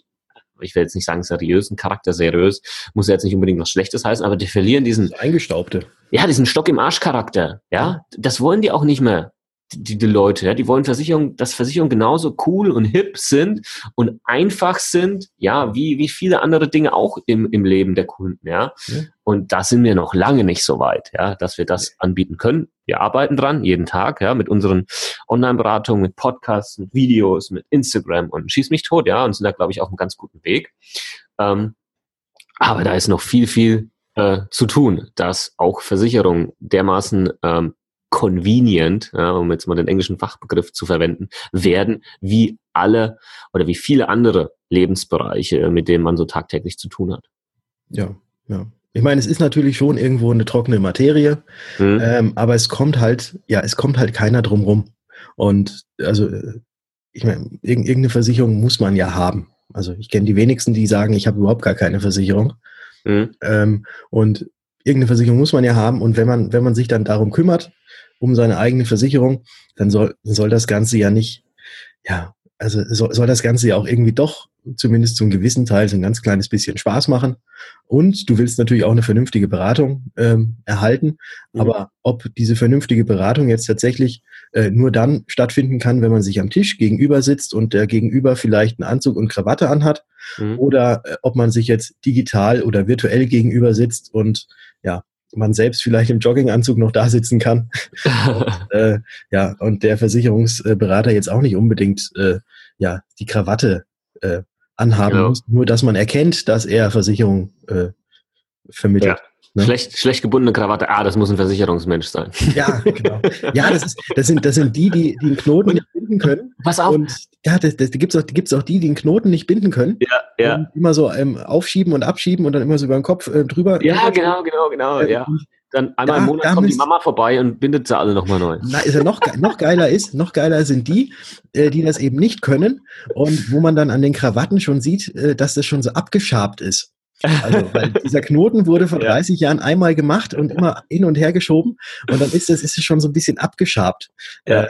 ich will jetzt nicht sagen seriösen Charakter, seriös, muss ja jetzt nicht unbedingt was Schlechtes heißen, aber die verlieren diesen, das Eingestaubte. Ja, diesen Stock im Arsch Charakter, ja? Das wollen die auch nicht mehr. Die, die Leute, ja, die wollen Versicherungen, dass Versicherungen genauso cool und hip sind und einfach sind, ja, wie, wie viele andere Dinge auch im, im Leben der Kunden, ja. ja. Und da sind wir noch lange nicht so weit, ja, dass wir das anbieten können. Wir arbeiten dran, jeden Tag, ja, mit unseren Online-Beratungen, mit Podcasts, mit Videos, mit Instagram und schieß mich tot, ja, und sind da, glaube ich, auf einem ganz guten Weg. Ähm, aber da ist noch viel, viel äh, zu tun, dass auch Versicherungen dermaßen ähm, convenient, ja, um jetzt mal den englischen Fachbegriff zu verwenden, werden wie alle oder wie viele andere Lebensbereiche, mit denen man so tagtäglich zu tun hat. Ja, ja. Ich meine, es ist natürlich schon irgendwo eine trockene Materie, mhm. ähm, aber es kommt halt, ja, es kommt halt keiner drum rum. Und also, ich meine, irgendeine Versicherung muss man ja haben. Also ich kenne die wenigsten, die sagen, ich habe überhaupt gar keine Versicherung. Mhm. Ähm, und irgendeine Versicherung muss man ja haben. Und wenn man, wenn man sich dann darum kümmert, um seine eigene Versicherung, dann soll, soll das Ganze ja nicht, ja, also soll, soll das Ganze ja auch irgendwie doch zumindest zum gewissen Teil so ein ganz kleines bisschen Spaß machen. Und du willst natürlich auch eine vernünftige Beratung ähm, erhalten. Mhm. Aber ob diese vernünftige Beratung jetzt tatsächlich äh, nur dann stattfinden kann, wenn man sich am Tisch gegenüber sitzt und der Gegenüber vielleicht einen Anzug und Krawatte anhat, mhm. oder äh, ob man sich jetzt digital oder virtuell gegenüber sitzt und ja, man selbst vielleicht im Jogginganzug noch da sitzen kann. und, äh, ja, und der Versicherungsberater jetzt auch nicht unbedingt äh, ja, die Krawatte äh, anhaben genau. muss, nur dass man erkennt, dass er Versicherung äh, vermittelt. Ja. Ne? Schlecht, schlecht gebundene Krawatte, ah, das muss ein Versicherungsmensch sein. Ja, genau. Ja, das, ist, das, sind, das sind die, die, die einen Knoten nicht binden können. Pass auf. Und ja, das, das, da gibt es auch, gibt's auch die, die einen Knoten nicht binden können. Ja, ja. Und immer so ähm, aufschieben und abschieben und dann immer so über den Kopf äh, drüber. Ja, drüber genau, genau, genau. Äh, ja. Dann einmal da, im Monat kommt die Mama vorbei und bindet sie alle nochmal neu. Na, ist ja noch, noch geiler ist, noch geiler sind die, äh, die das eben nicht können und wo man dann an den Krawatten schon sieht, äh, dass das schon so abgeschabt ist. Also, weil dieser Knoten wurde vor dreißig ja. Jahren einmal gemacht und immer hin und her geschoben und dann ist es, ist es schon so ein bisschen abgeschabt. Ja.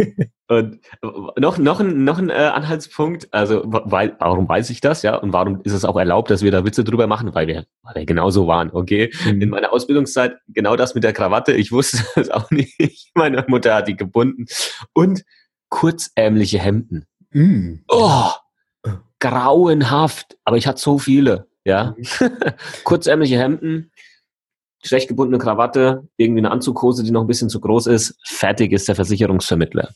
Und noch, noch ein, noch ein äh, Anhaltspunkt, also weil, warum weiß ich das, ja, und warum ist es auch erlaubt, dass wir da Witze drüber machen, weil wir, weil wir genauso waren, okay? Mhm. In meiner Ausbildungszeit genau das mit der Krawatte, ich wusste das auch nicht, meine Mutter hat die gebunden und kurzärmliche Hemden. Mhm. Oh, grauenhaft, aber ich hatte so viele. Ja, kurzärmliche Hemden, schlecht gebundene Krawatte, irgendwie eine Anzughose, die noch ein bisschen zu groß ist. Fertig ist der Versicherungsvermittler.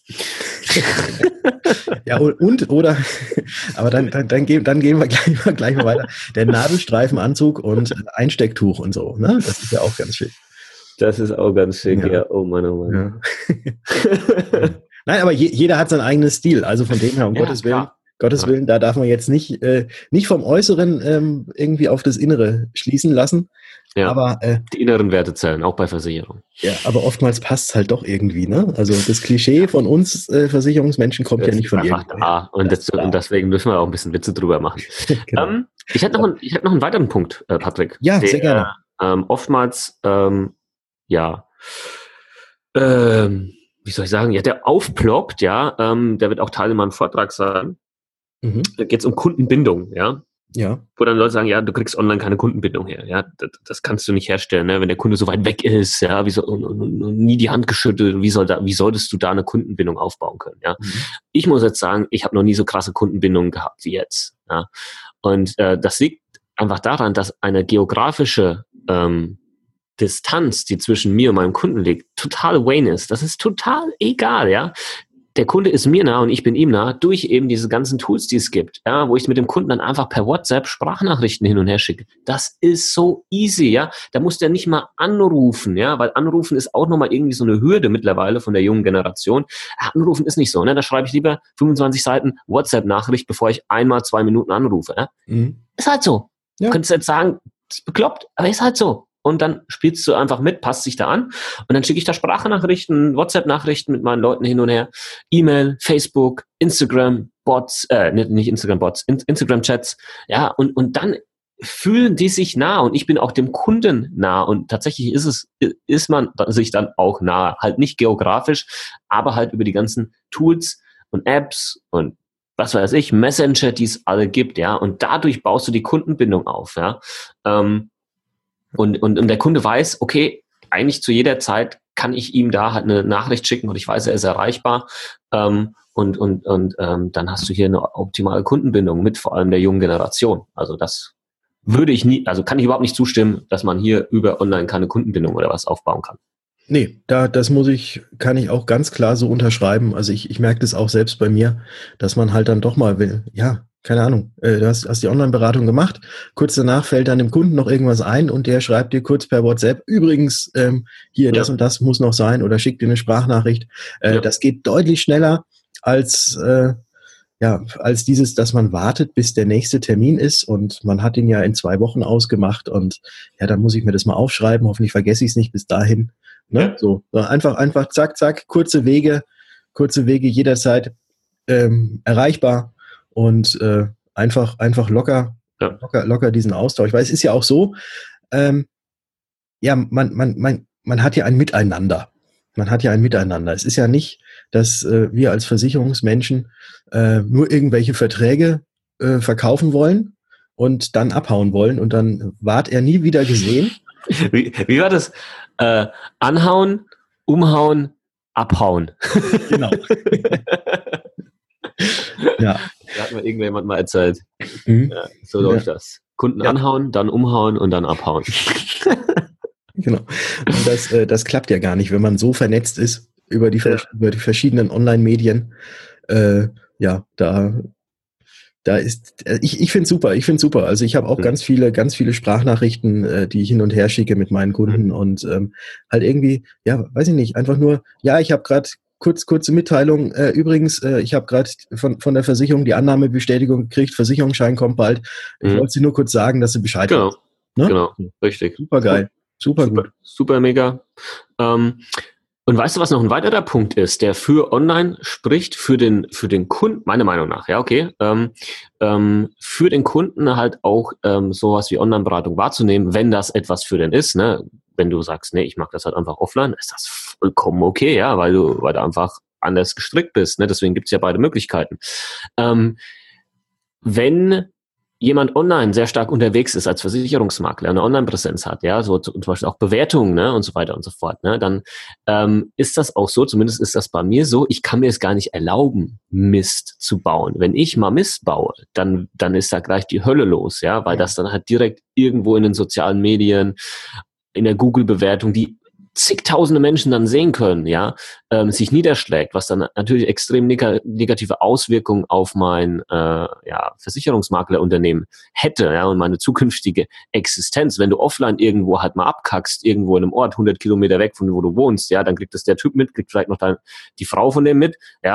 Ja, und, und oder, aber dann, dann, dann, gehen, dann gehen wir gleich mal, gleich mal weiter. Der Nadelstreifenanzug und Einstecktuch und so, ne? Das ist ja auch ganz schick. Das ist auch ganz schick, ja. ja. Oh Mann, oh Mann. Ja. Nein, aber je, jeder hat seinen eigenen Stil, also von dem her, um ja, Gottes Willen. Gottes Ja. Willen, da darf man jetzt nicht, äh, nicht vom Äußeren ähm, irgendwie auf das Innere schließen lassen. Ja. Aber, äh, Die inneren Werte zählen, auch bei Versicherungen. ja, aber oftmals passt es halt doch irgendwie, ne? Also das Klischee von uns äh, Versicherungsmenschen kommt Das ja nicht ist von einfach irgendwoher. da. Und, Das das, ist da. und deswegen müssen wir auch ein bisschen Witze drüber machen. Genau. ähm, ich hätte noch, einen, ich hätte noch einen weiteren Punkt, äh, Patrick. Ja, der, sehr gerne. Ähm, oftmals, ähm, ja, ähm, wie soll ich sagen, ja, der aufploppt, ja, ähm, der wird auch Teil in meinem Vortrag sein. Mhm. Da geht es um Kundenbindung, ja. Ja. Wo dann Leute sagen, ja, du kriegst online keine Kundenbindung her, ja, das, das kannst du nicht herstellen, ne? Wenn der Kunde so weit weg ist, ja, wie soll, und, und, und nie die Hand geschüttelt, wie soll da, wie solltest du da eine Kundenbindung aufbauen können, ja? Mhm. Ich muss jetzt sagen, ich habe noch nie so krasse Kundenbindungen gehabt wie jetzt, ja. Und äh, das liegt einfach daran, dass eine geografische ähm, Distanz, die zwischen mir und meinem Kunden liegt, total Wayne ist. Das ist total egal, ja. Der Kunde ist mir nah und ich bin ihm nah durch eben diese ganzen Tools, die es gibt, ja, wo ich mit dem Kunden dann einfach per WhatsApp Sprachnachrichten hin und her schicke. Das ist so easy, ja. Da muss der nicht mal anrufen, ja, weil anrufen ist auch nochmal irgendwie so eine Hürde mittlerweile von der jungen Generation. Ja, anrufen ist nicht so, ne. Da schreibe ich lieber fünfundzwanzig Seiten WhatsApp-Nachricht, bevor ich einmal zwei Minuten anrufe, ja. Mhm. Ist halt so. Ja. Du könntest jetzt sagen, das ist bekloppt, aber ist halt so. Und dann spielst du einfach mit, passt sich da an. Und dann schicke ich da Sprachnachrichten, WhatsApp-Nachrichten mit meinen Leuten hin und her. E-Mail, Facebook, Instagram, Bots, äh, nicht, nicht Instagram-Bots, in, Instagram-Chats. Ja, und, und dann fühlen die sich nah und ich bin auch dem Kunden nah. Und tatsächlich ist es, ist man sich dann auch nah. Halt nicht geografisch, aber halt über die ganzen Tools und Apps und was weiß ich, Messenger, die es alle gibt, ja. Und dadurch baust du die Kundenbindung auf, ja. Ähm, Und, und, und der Kunde weiß, okay, eigentlich zu jeder Zeit kann ich ihm da halt eine Nachricht schicken und ich weiß, er ist erreichbar. Ähm, und und, und ähm, dann hast du hier eine optimale Kundenbindung mit vor allem der jungen Generation. Also das würde ich nie, also kann ich überhaupt nicht zustimmen, dass man hier über online keine Kundenbindung oder was aufbauen kann. Nee, da, das muss ich, kann ich auch ganz klar so unterschreiben. Also ich, ich merke das auch selbst bei mir, dass man halt dann doch mal will, ja, keine Ahnung, äh, du hast, hast die Online-Beratung gemacht, kurz danach fällt dann dem Kunden noch irgendwas ein und der schreibt dir kurz per WhatsApp, übrigens, ähm, hier, Ja. das und das muss noch sein oder schickt dir eine Sprachnachricht. Äh, Ja. Das geht deutlich schneller als, äh, ja, als dieses, dass man wartet, bis der nächste Termin ist und man hat ihn ja in zwei Wochen ausgemacht und ja, dann muss ich mir das mal aufschreiben, hoffentlich vergesse ich es nicht bis dahin. Ne? Ja. So, so einfach, einfach zack, zack, kurze Wege, kurze Wege jederzeit ähm, erreichbar und äh, einfach, einfach locker, Ja. locker, locker diesen Austausch. Weil es ist ja auch so, ähm, ja, man, man, man, man hat ja ein Miteinander. Man hat ja ein Miteinander. Es ist ja nicht, dass äh, wir als Versicherungsmenschen äh, nur irgendwelche Verträge äh, verkaufen wollen und dann abhauen wollen und dann ward er nie wieder gesehen. Wie, wie war das? Äh, anhauen, umhauen, abhauen. Genau. Ja. Da hat mir irgendjemand mal erzählt. Mhm. Ja, so läuft Ja. das. Kunden Ja. anhauen, dann umhauen und dann abhauen. Genau. Und das, äh, das klappt ja gar nicht, wenn man so vernetzt ist über die, Ja. über die verschiedenen Online-Medien. Äh, ja, da, da ist, äh, ich, ich finde es super, ich finde super. Also ich habe auch Mhm. ganz viele, ganz viele Sprachnachrichten, äh, die ich hin und her schicke mit meinen Kunden Mhm. und ähm, halt irgendwie, ja, weiß ich nicht, einfach nur, ja, ich habe gerade kurz, kurze Mitteilung, äh, übrigens, äh, ich habe gerade von, von der Versicherung die Annahmebestätigung gekriegt, Versicherungsschein kommt bald. Ich Mhm. wollte Sie nur kurz sagen, dass Sie Bescheid Genau, wissen. Ne? genau, richtig. Super geil, super, Super, gut. super mega. Ähm, und weißt du, was noch ein weiterer Punkt ist, der für online spricht, für den, für den Kunden, meiner Meinung nach, ja, okay, ähm, ähm, für den Kunden halt auch ähm, sowas wie Online-Beratung wahrzunehmen, wenn das etwas für den ist, ne? Wenn du sagst, nee, ich mag das halt einfach offline, ist das vollkommen okay, ja, weil du, weil du einfach anders gestrickt bist, ne? Deswegen gibt's ja beide Möglichkeiten. Ähm, wenn jemand online sehr stark unterwegs ist als Versicherungsmakler, eine Online-Präsenz hat, ja, so zum Beispiel auch Bewertungen, ne, und so weiter und so fort, ne, dann ähm, ist das auch so, zumindest ist das bei mir so, ich kann mir es gar nicht erlauben, Mist zu bauen. Wenn ich mal Mist baue, dann, dann ist da gleich die Hölle los, ja, weil das dann halt direkt irgendwo in den sozialen Medien, in der Google-Bewertung, die zigtausende Menschen dann sehen können, ja, ähm, sich niederschlägt, was dann natürlich extrem neg- negative Auswirkungen auf mein äh, ja, Versicherungsmaklerunternehmen hätte, ja, und meine zukünftige Existenz. Wenn du offline irgendwo halt mal abkackst, irgendwo in einem Ort, hundert Kilometer weg von wo du wohnst, ja, dann kriegt das der Typ mit, kriegt vielleicht noch dein, die Frau von dem mit, ja,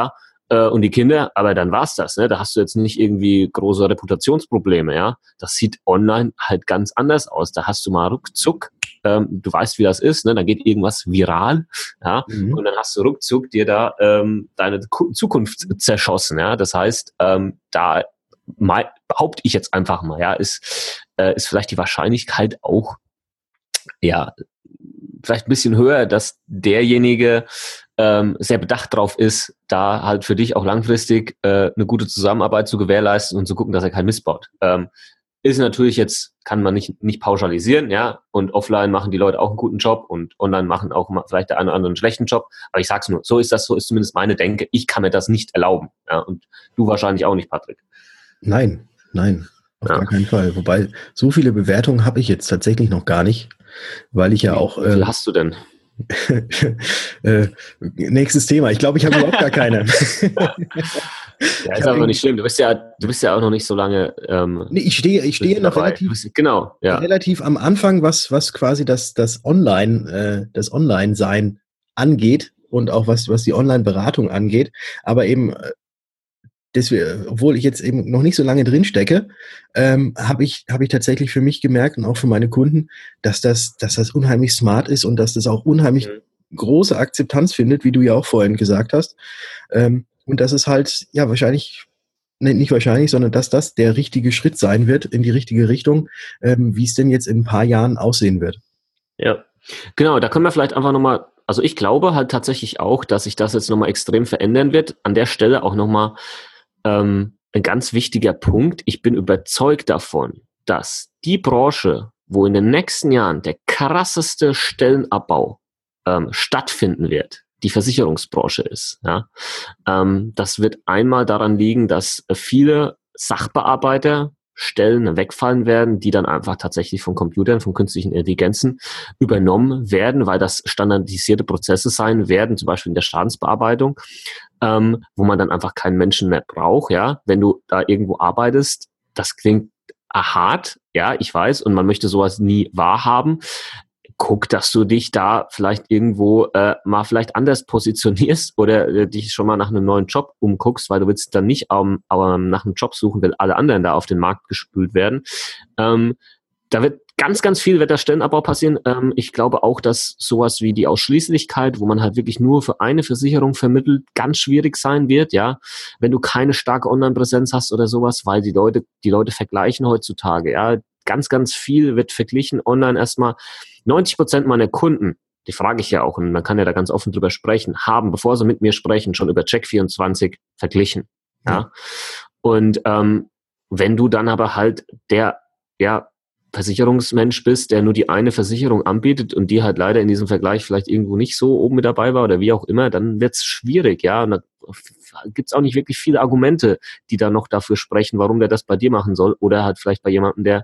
äh, und die Kinder, aber dann war's das. Ne? Da hast du jetzt nicht irgendwie große Reputationsprobleme. Ja, das sieht online halt ganz anders aus. Da hast du mal ruckzuck, ähm, du weißt, wie das ist, ne? Dann geht irgendwas viral, ja, mhm. und dann hast du ruckzuck dir da ähm, deine Ku- Zukunft zerschossen. Ja, das heißt, ähm, da mal, behaupte ich jetzt einfach mal, ja, ist äh, ist vielleicht die Wahrscheinlichkeit auch ja vielleicht ein bisschen höher, dass derjenige ähm, sehr bedacht drauf ist, da halt für dich auch langfristig äh, eine gute Zusammenarbeit zu gewährleisten und zu gucken, dass er keinen Mist baut. Ähm, ist natürlich jetzt, kann man nicht nicht pauschalisieren, ja, und offline machen die Leute auch einen guten Job und online machen auch mal vielleicht der eine oder andere einen schlechten Job, aber ich sag's nur, so ist das, so ist zumindest meine Denke, ich kann mir das nicht erlauben, ja, und du wahrscheinlich auch nicht, Patrick. Nein, nein, auf Ja. gar keinen Fall, wobei so viele Bewertungen habe ich jetzt tatsächlich noch gar nicht, weil ich ja auch... Wie viel äh, hast du denn? äh, nächstes Thema. Ich glaube, ich habe überhaupt gar keine. Ja, ist aber nicht schlimm. Du bist ja, du bist ja auch noch nicht so lange. Ähm, nee, ich stehe, ich stehe noch dabei. relativ, Bist, genau, ja. relativ am Anfang, was, was quasi das, das Online, äh, das Online-Sein angeht und auch was, was die Online-Beratung angeht. Aber eben, äh, deswegen, obwohl ich jetzt eben noch nicht so lange drin stecke, ähm, habe ich, habe ich tatsächlich für mich gemerkt und auch für meine Kunden, dass das, dass das unheimlich smart ist und dass das auch unheimlich mhm. große Akzeptanz findet, wie du ja auch vorhin gesagt hast. Ähm, und dass es halt, ja, wahrscheinlich, nee, nicht wahrscheinlich, sondern dass das der richtige Schritt sein wird in die richtige Richtung, ähm, wie es denn jetzt in ein paar Jahren aussehen wird. Ja, genau, da können wir vielleicht einfach nochmal, also ich glaube halt tatsächlich auch, dass sich das jetzt nochmal extrem verändern wird. An der Stelle auch nochmal ähm, ein ganz wichtiger Punkt. Ich bin überzeugt davon, dass die Branche, wo in den nächsten Jahren der krasseste Stellenabbau ähm, stattfinden wird, die Versicherungsbranche ist. Ja? Ähm, das wird einmal daran liegen, dass viele Sachbearbeiter Stellen wegfallen werden, die dann einfach tatsächlich von Computern, von künstlichen Intelligenzen übernommen werden, weil das standardisierte Prozesse sein werden, zum Beispiel in der Schadensbearbeitung, ähm, wo man dann einfach keinen Menschen mehr braucht. Ja, wenn du da irgendwo arbeitest, das klingt hart, ja, ich weiß, und man möchte sowas nie wahrhaben. Guck, dass du dich da vielleicht irgendwo äh, mal vielleicht anders positionierst oder äh, dich schon mal nach einem neuen Job umguckst, weil du willst dann nicht ähm, aber nach einem Job suchen, weil alle anderen da auf den Markt gespült werden. Ähm, da wird ganz, ganz viel wird der Stellenabbau passieren. Ähm, ich glaube auch, dass sowas wie die Ausschließlichkeit, wo man halt wirklich nur für eine Versicherung vermittelt, ganz schwierig sein wird, ja, wenn du keine starke Online-Präsenz hast oder sowas, weil die Leute, die Leute vergleichen heutzutage, ja, ganz, ganz viel wird verglichen online erstmal. neunzig Prozent meiner Kunden, die frage ich ja auch, und man kann ja da ganz offen drüber sprechen, haben, bevor sie mit mir sprechen, schon über Check vierundzwanzig verglichen. Ja. ja. Und ähm, wenn du dann aber halt der ja, Versicherungsmensch bist, der nur die eine Versicherung anbietet und die halt leider in diesem Vergleich vielleicht irgendwo nicht so oben mit dabei war oder wie auch immer, dann wird's schwierig, ja. Und da gibt's auch nicht wirklich viele Argumente, die da noch dafür sprechen, warum der das bei dir machen soll oder halt vielleicht bei jemandem, der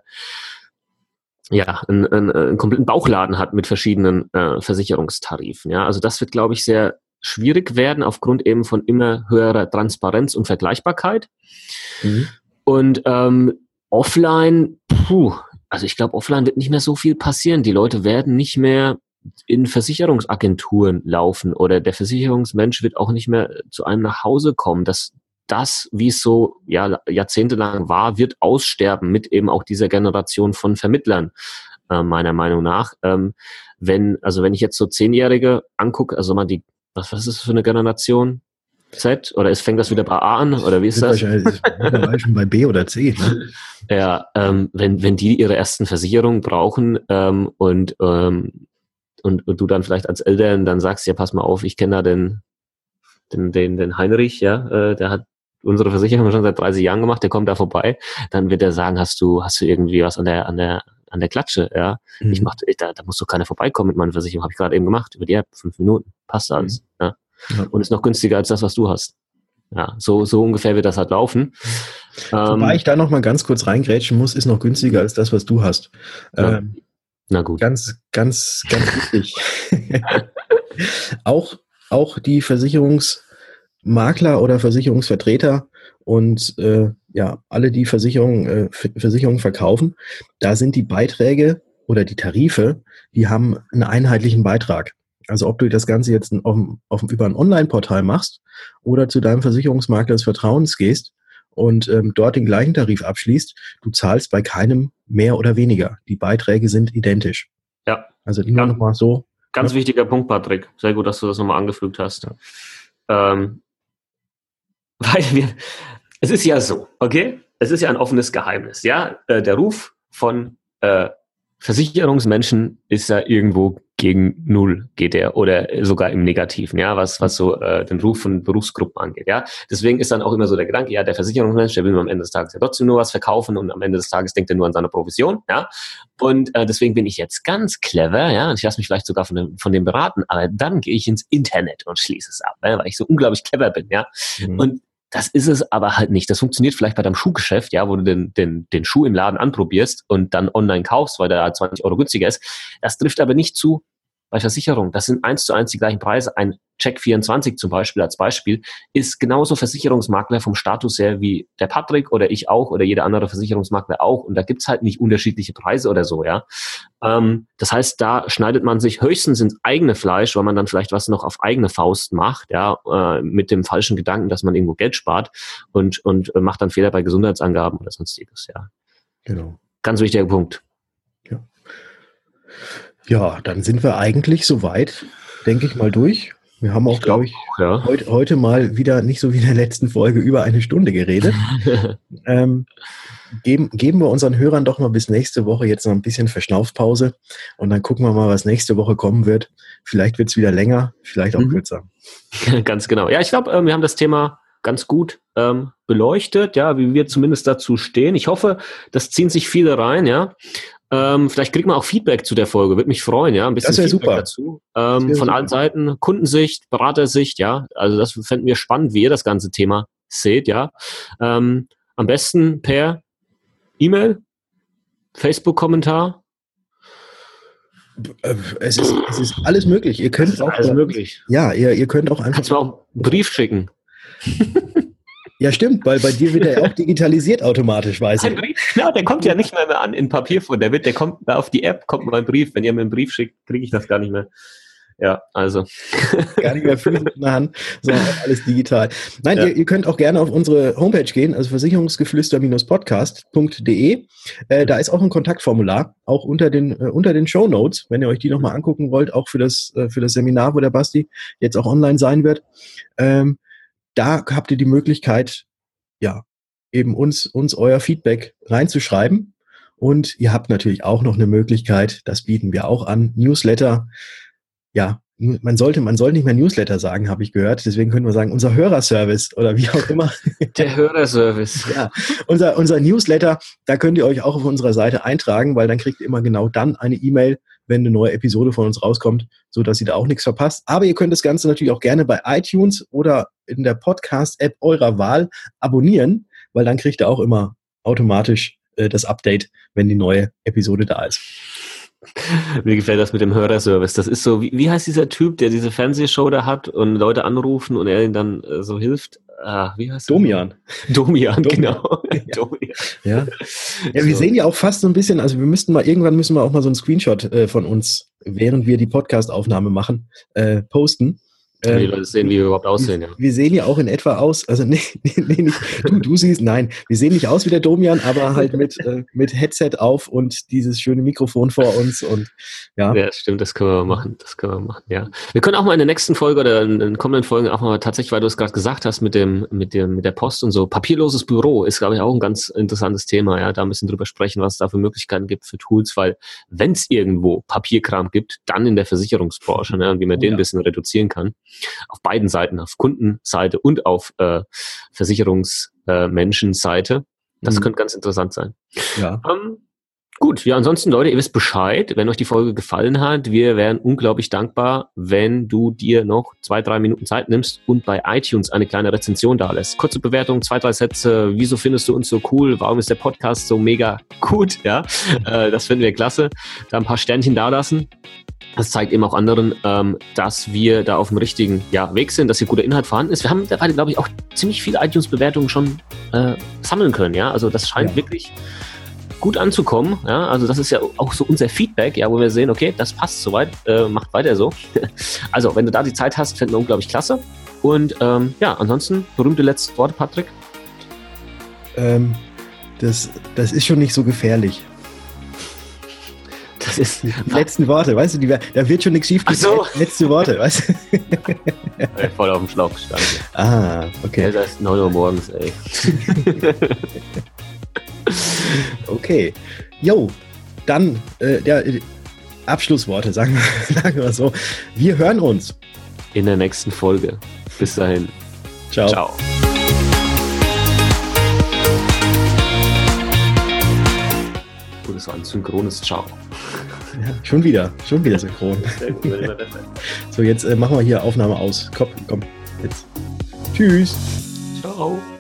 ja, einen, einen, einen kompletten Bauchladen hat mit verschiedenen äh, Versicherungstarifen. Ja, also das wird, glaube ich, sehr schwierig werden aufgrund eben von immer höherer Transparenz und Vergleichbarkeit. Mhm. Und ähm, offline, puh, also ich glaube, offline wird nicht mehr so viel passieren. Die Leute werden nicht mehr in Versicherungsagenturen laufen oder der Versicherungsmensch wird auch nicht mehr zu einem nach Hause kommen. Das Das, wie es so ja, jahrzehntelang war, wird aussterben mit eben auch dieser Generation von Vermittlern, äh, meiner Meinung nach. Ähm, wenn, also wenn ich jetzt so Zehnjährige angucke, also mal die, was, was ist das für eine Generation? Z? Oder ist, fängt das wieder bei A an? Oder wie ist das? Wahrscheinlich mittlerweile schon bei B oder C. Ne? Ja, ähm, wenn, wenn die ihre ersten Versicherungen brauchen ähm, und, ähm, und, und du dann vielleicht als Eltern dann sagst, ja, pass mal auf, ich kenne da den, den, den, den Heinrich, ja, äh, der hat unsere Versicherung schon seit dreißig Jahren gemacht, der kommt da vorbei, dann wird er sagen, hast du, hast du irgendwie was an der, an der, an der Klatsche, ja. Mhm. Ich mach, ich, da, da muss doch keiner vorbeikommen mit meiner Versicherung, habe ich gerade eben gemacht, über die App, fünf Minuten, passt alles, mhm. ja. Ja. Und ist noch günstiger als das, was du hast. Ja, so, so ungefähr wird das halt laufen. Wobei ähm, ich da noch mal ganz kurz reingrätschen muss, ist noch günstiger als das, was du hast. Ja. Ähm, Na gut. Ganz, ganz, ganz wichtig. auch, auch die Versicherungsmakler oder Versicherungsvertreter und äh, ja, alle, die Versicherungen, äh, Versicherungen verkaufen, da sind die Beiträge oder die Tarife, die haben einen einheitlichen Beitrag. Also ob du das Ganze jetzt auf, auf, über ein Online-Portal machst oder zu deinem Versicherungsmakler des Vertrauens gehst und ähm, dort den gleichen Tarif abschließt, du zahlst bei keinem mehr oder weniger. Die Beiträge sind identisch. Ja. Also nur ja. nochmal so. Ganz ja. wichtiger Punkt, Patrick. Sehr gut, dass du das nochmal angefügt hast. Ja. Ähm, weil wir, es ist ja so, okay? Es ist ja ein offenes Geheimnis, ja? Äh, der Ruf von äh, Versicherungsmenschen ist ja irgendwo gegen Null, geht er, oder sogar im Negativen, ja, was was so äh, den Ruf von Berufsgruppen angeht, ja. Deswegen ist dann auch immer so der Gedanke, ja, der Versicherungsmensch, der will nur am Ende des Tages ja trotzdem nur was verkaufen und am Ende des Tages denkt er nur an seine Provision, ja. Und äh, deswegen bin ich jetzt ganz clever, ja, und ich lasse mich vielleicht sogar von dem, von dem beraten, aber dann gehe ich ins Internet und schließe es ab, ja, weil ich so unglaublich clever bin, ja. Mhm. Und das ist es aber halt nicht. Das funktioniert vielleicht bei deinem Schuhgeschäft, ja, wo du den, den, den Schuh im Laden anprobierst und dann online kaufst, weil der zwanzig Euro günstiger ist. Das trifft aber nicht zu bei Versicherung. Das sind eins zu eins die gleichen Preise. Ein Check vierundzwanzig zum Beispiel als Beispiel ist genauso Versicherungsmakler vom Status her wie der Patrick oder ich auch oder jeder andere Versicherungsmakler auch. Und da gibt's halt nicht unterschiedliche Preise oder so, ja. Ähm, das heißt, da schneidet man sich höchstens ins eigene Fleisch, weil man dann vielleicht was noch auf eigene Faust macht, ja, äh, mit dem falschen Gedanken, dass man irgendwo Geld spart und, und äh, macht dann Fehler bei Gesundheitsangaben oder sonstiges, ja. Genau. Ganz wichtiger Punkt. Ja. Ja, dann sind wir eigentlich soweit, denke ich mal, durch. Wir haben auch, glaube ich, glaub, ja. heute, heute mal wieder nicht so wie in der letzten Folge über eine Stunde geredet. ähm, geben, geben wir unseren Hörern doch mal bis nächste Woche jetzt noch ein bisschen Verschnaufpause und dann gucken wir mal, was nächste Woche kommen wird. Vielleicht wird es wieder länger, vielleicht auch mhm. kürzer. Ganz genau. Ja, ich glaube, wir haben das Thema ganz gut ähm, beleuchtet, ja, wie wir zumindest dazu stehen. Ich hoffe, das ziehen sich viele rein, ja. Ähm, vielleicht kriegt man auch Feedback zu der Folge, würde mich freuen, ja, ein bisschen das Feedback super. dazu. Ähm, von super. allen Seiten, Kundensicht, Beratersicht, ja, also das fänden wir spannend, wie ihr das ganze Thema seht, ja. Ähm, am besten per E-Mail, Facebook-Kommentar. Es ist, es ist alles möglich. Ihr könnt auch alles möglich. Ja, ihr, ihr könnt auch einfach. Kannst du auch einen Brief schicken. Ja, stimmt, weil bei dir wird er ja auch digitalisiert automatisch, weiß ich. Ein Brief, ja, der kommt ja nicht mehr, mehr an in Papierform. Der wird, der kommt auf die App, kommt mein Brief. Wenn ihr mir einen Brief schickt, kriege ich das gar nicht mehr. Ja, also. Gar nicht mehr physisch in der Hand, sondern alles digital. Nein, ja. ihr, ihr könnt auch gerne auf unsere Homepage gehen, also versicherungsgeflüster Podcast punkt de. Äh, da ist auch ein Kontaktformular, auch unter den, äh, unter den Shownotes, wenn ihr euch die nochmal angucken wollt, auch für das, äh, für das Seminar, wo der Basti jetzt auch online sein wird. Ähm, Da habt ihr die Möglichkeit, ja, eben uns, uns euer Feedback reinzuschreiben. Und ihr habt natürlich auch noch eine Möglichkeit, das bieten wir auch an, Newsletter. Ja, man sollte, man soll nicht mehr Newsletter sagen, habe ich gehört. Deswegen können wir sagen, unser Hörerservice oder wie auch immer. Der Hörerservice. Ja, unser, unser Newsletter, da könnt ihr euch auch auf unserer Seite eintragen, weil dann kriegt ihr immer genau dann eine E-Mail, wenn eine neue Episode von uns rauskommt, so dass ihr da auch nichts verpasst. Aber ihr könnt das Ganze natürlich auch gerne bei iTunes oder in der Podcast-App eurer Wahl abonnieren, weil dann kriegt ihr auch immer automatisch äh, das Update, wenn die neue Episode da ist. Mir gefällt das mit dem Hörerservice. Das ist so, wie, wie heißt dieser Typ, der diese Fernsehshow da hat und Leute anrufen und er ihnen dann äh, so hilft? Ah, wie heißt Domian. Domian, Domian, genau. Ja. Domian. Ja. Ja, wir so. sehen ja auch fast so ein bisschen, also wir müssten mal, irgendwann müssen wir auch mal so einen Screenshot äh, von uns, während wir die Podcast-Aufnahme machen, äh, posten. Ähm, die Leute sehen, wie wir überhaupt aussehen, ja. Wir sehen ja auch in etwa aus, also nee, nee, nee nicht, du, du siehst, nein, wir sehen nicht aus wie der Domian, aber halt mit, äh, mit Headset auf und dieses schöne Mikrofon vor uns und ja. Ja, stimmt, das können wir machen, das können wir machen, ja. Wir können auch mal in der nächsten Folge oder in den kommenden Folgen auch mal tatsächlich, weil du es gerade gesagt hast mit dem, mit dem, mit der Post und so, papierloses Büro ist, glaube ich, auch ein ganz interessantes Thema, ja, da ein bisschen drüber sprechen, was es da für Möglichkeiten gibt für Tools, weil wenn es irgendwo Papierkram gibt, dann in der Versicherungsbranche, ne, und wie man oh, den ja. ein bisschen reduzieren kann. Auf beiden Seiten, auf Kundenseite und auf äh, Versicherungsmenschenseite. Äh, das mhm. könnte ganz interessant sein. Ja. Ähm, gut, ja, ansonsten, Leute, ihr wisst Bescheid, wenn euch die Folge gefallen hat. Wir wären unglaublich dankbar, wenn du dir noch zwei, drei Minuten Zeit nimmst und bei iTunes eine kleine Rezension da lässt. Kurze Bewertung, zwei, drei Sätze. Wieso findest du uns so cool? Warum ist der Podcast so mega gut? Ja, äh, das finden wir klasse. Da ein paar Sternchen da lassen. Das zeigt eben auch anderen, ähm, dass wir da auf dem richtigen ja, Weg sind, dass hier guter Inhalt vorhanden ist. Wir haben dabei, glaube ich, auch ziemlich viele iTunes-Bewertungen schon äh, sammeln können. Ja, also das scheint ja. wirklich gut anzukommen. Ja? Also das ist ja auch so unser Feedback, ja, wo wir sehen, okay, das passt soweit, äh, macht weiter so. Also wenn du da die Zeit hast, finden wir unglaublich klasse. Und ähm, ja, ansonsten berühmte letzte Worte, Patrick. Ähm, das, das ist schon nicht so gefährlich. Das ist die letzten Worte, weißt du, die, da wird schon nichts schief gehen. So. Letzte Worte, weißt du? Voll auf dem Schlauch gestanden. Ah, okay. Ja, das ist neun Uhr morgens, ey. Okay. Jo, dann äh, ja, Abschlussworte, sagen wir, sagen wir so. Wir hören uns. In der nächsten Folge. Bis dahin. Ciao. Ciao. Oh, das war ein synchrones Ciao. Ja, schon wieder, schon wieder synchron. So, jetzt äh, machen wir hier Aufnahme aus. Komm, komm, jetzt. Tschüss. Ciao.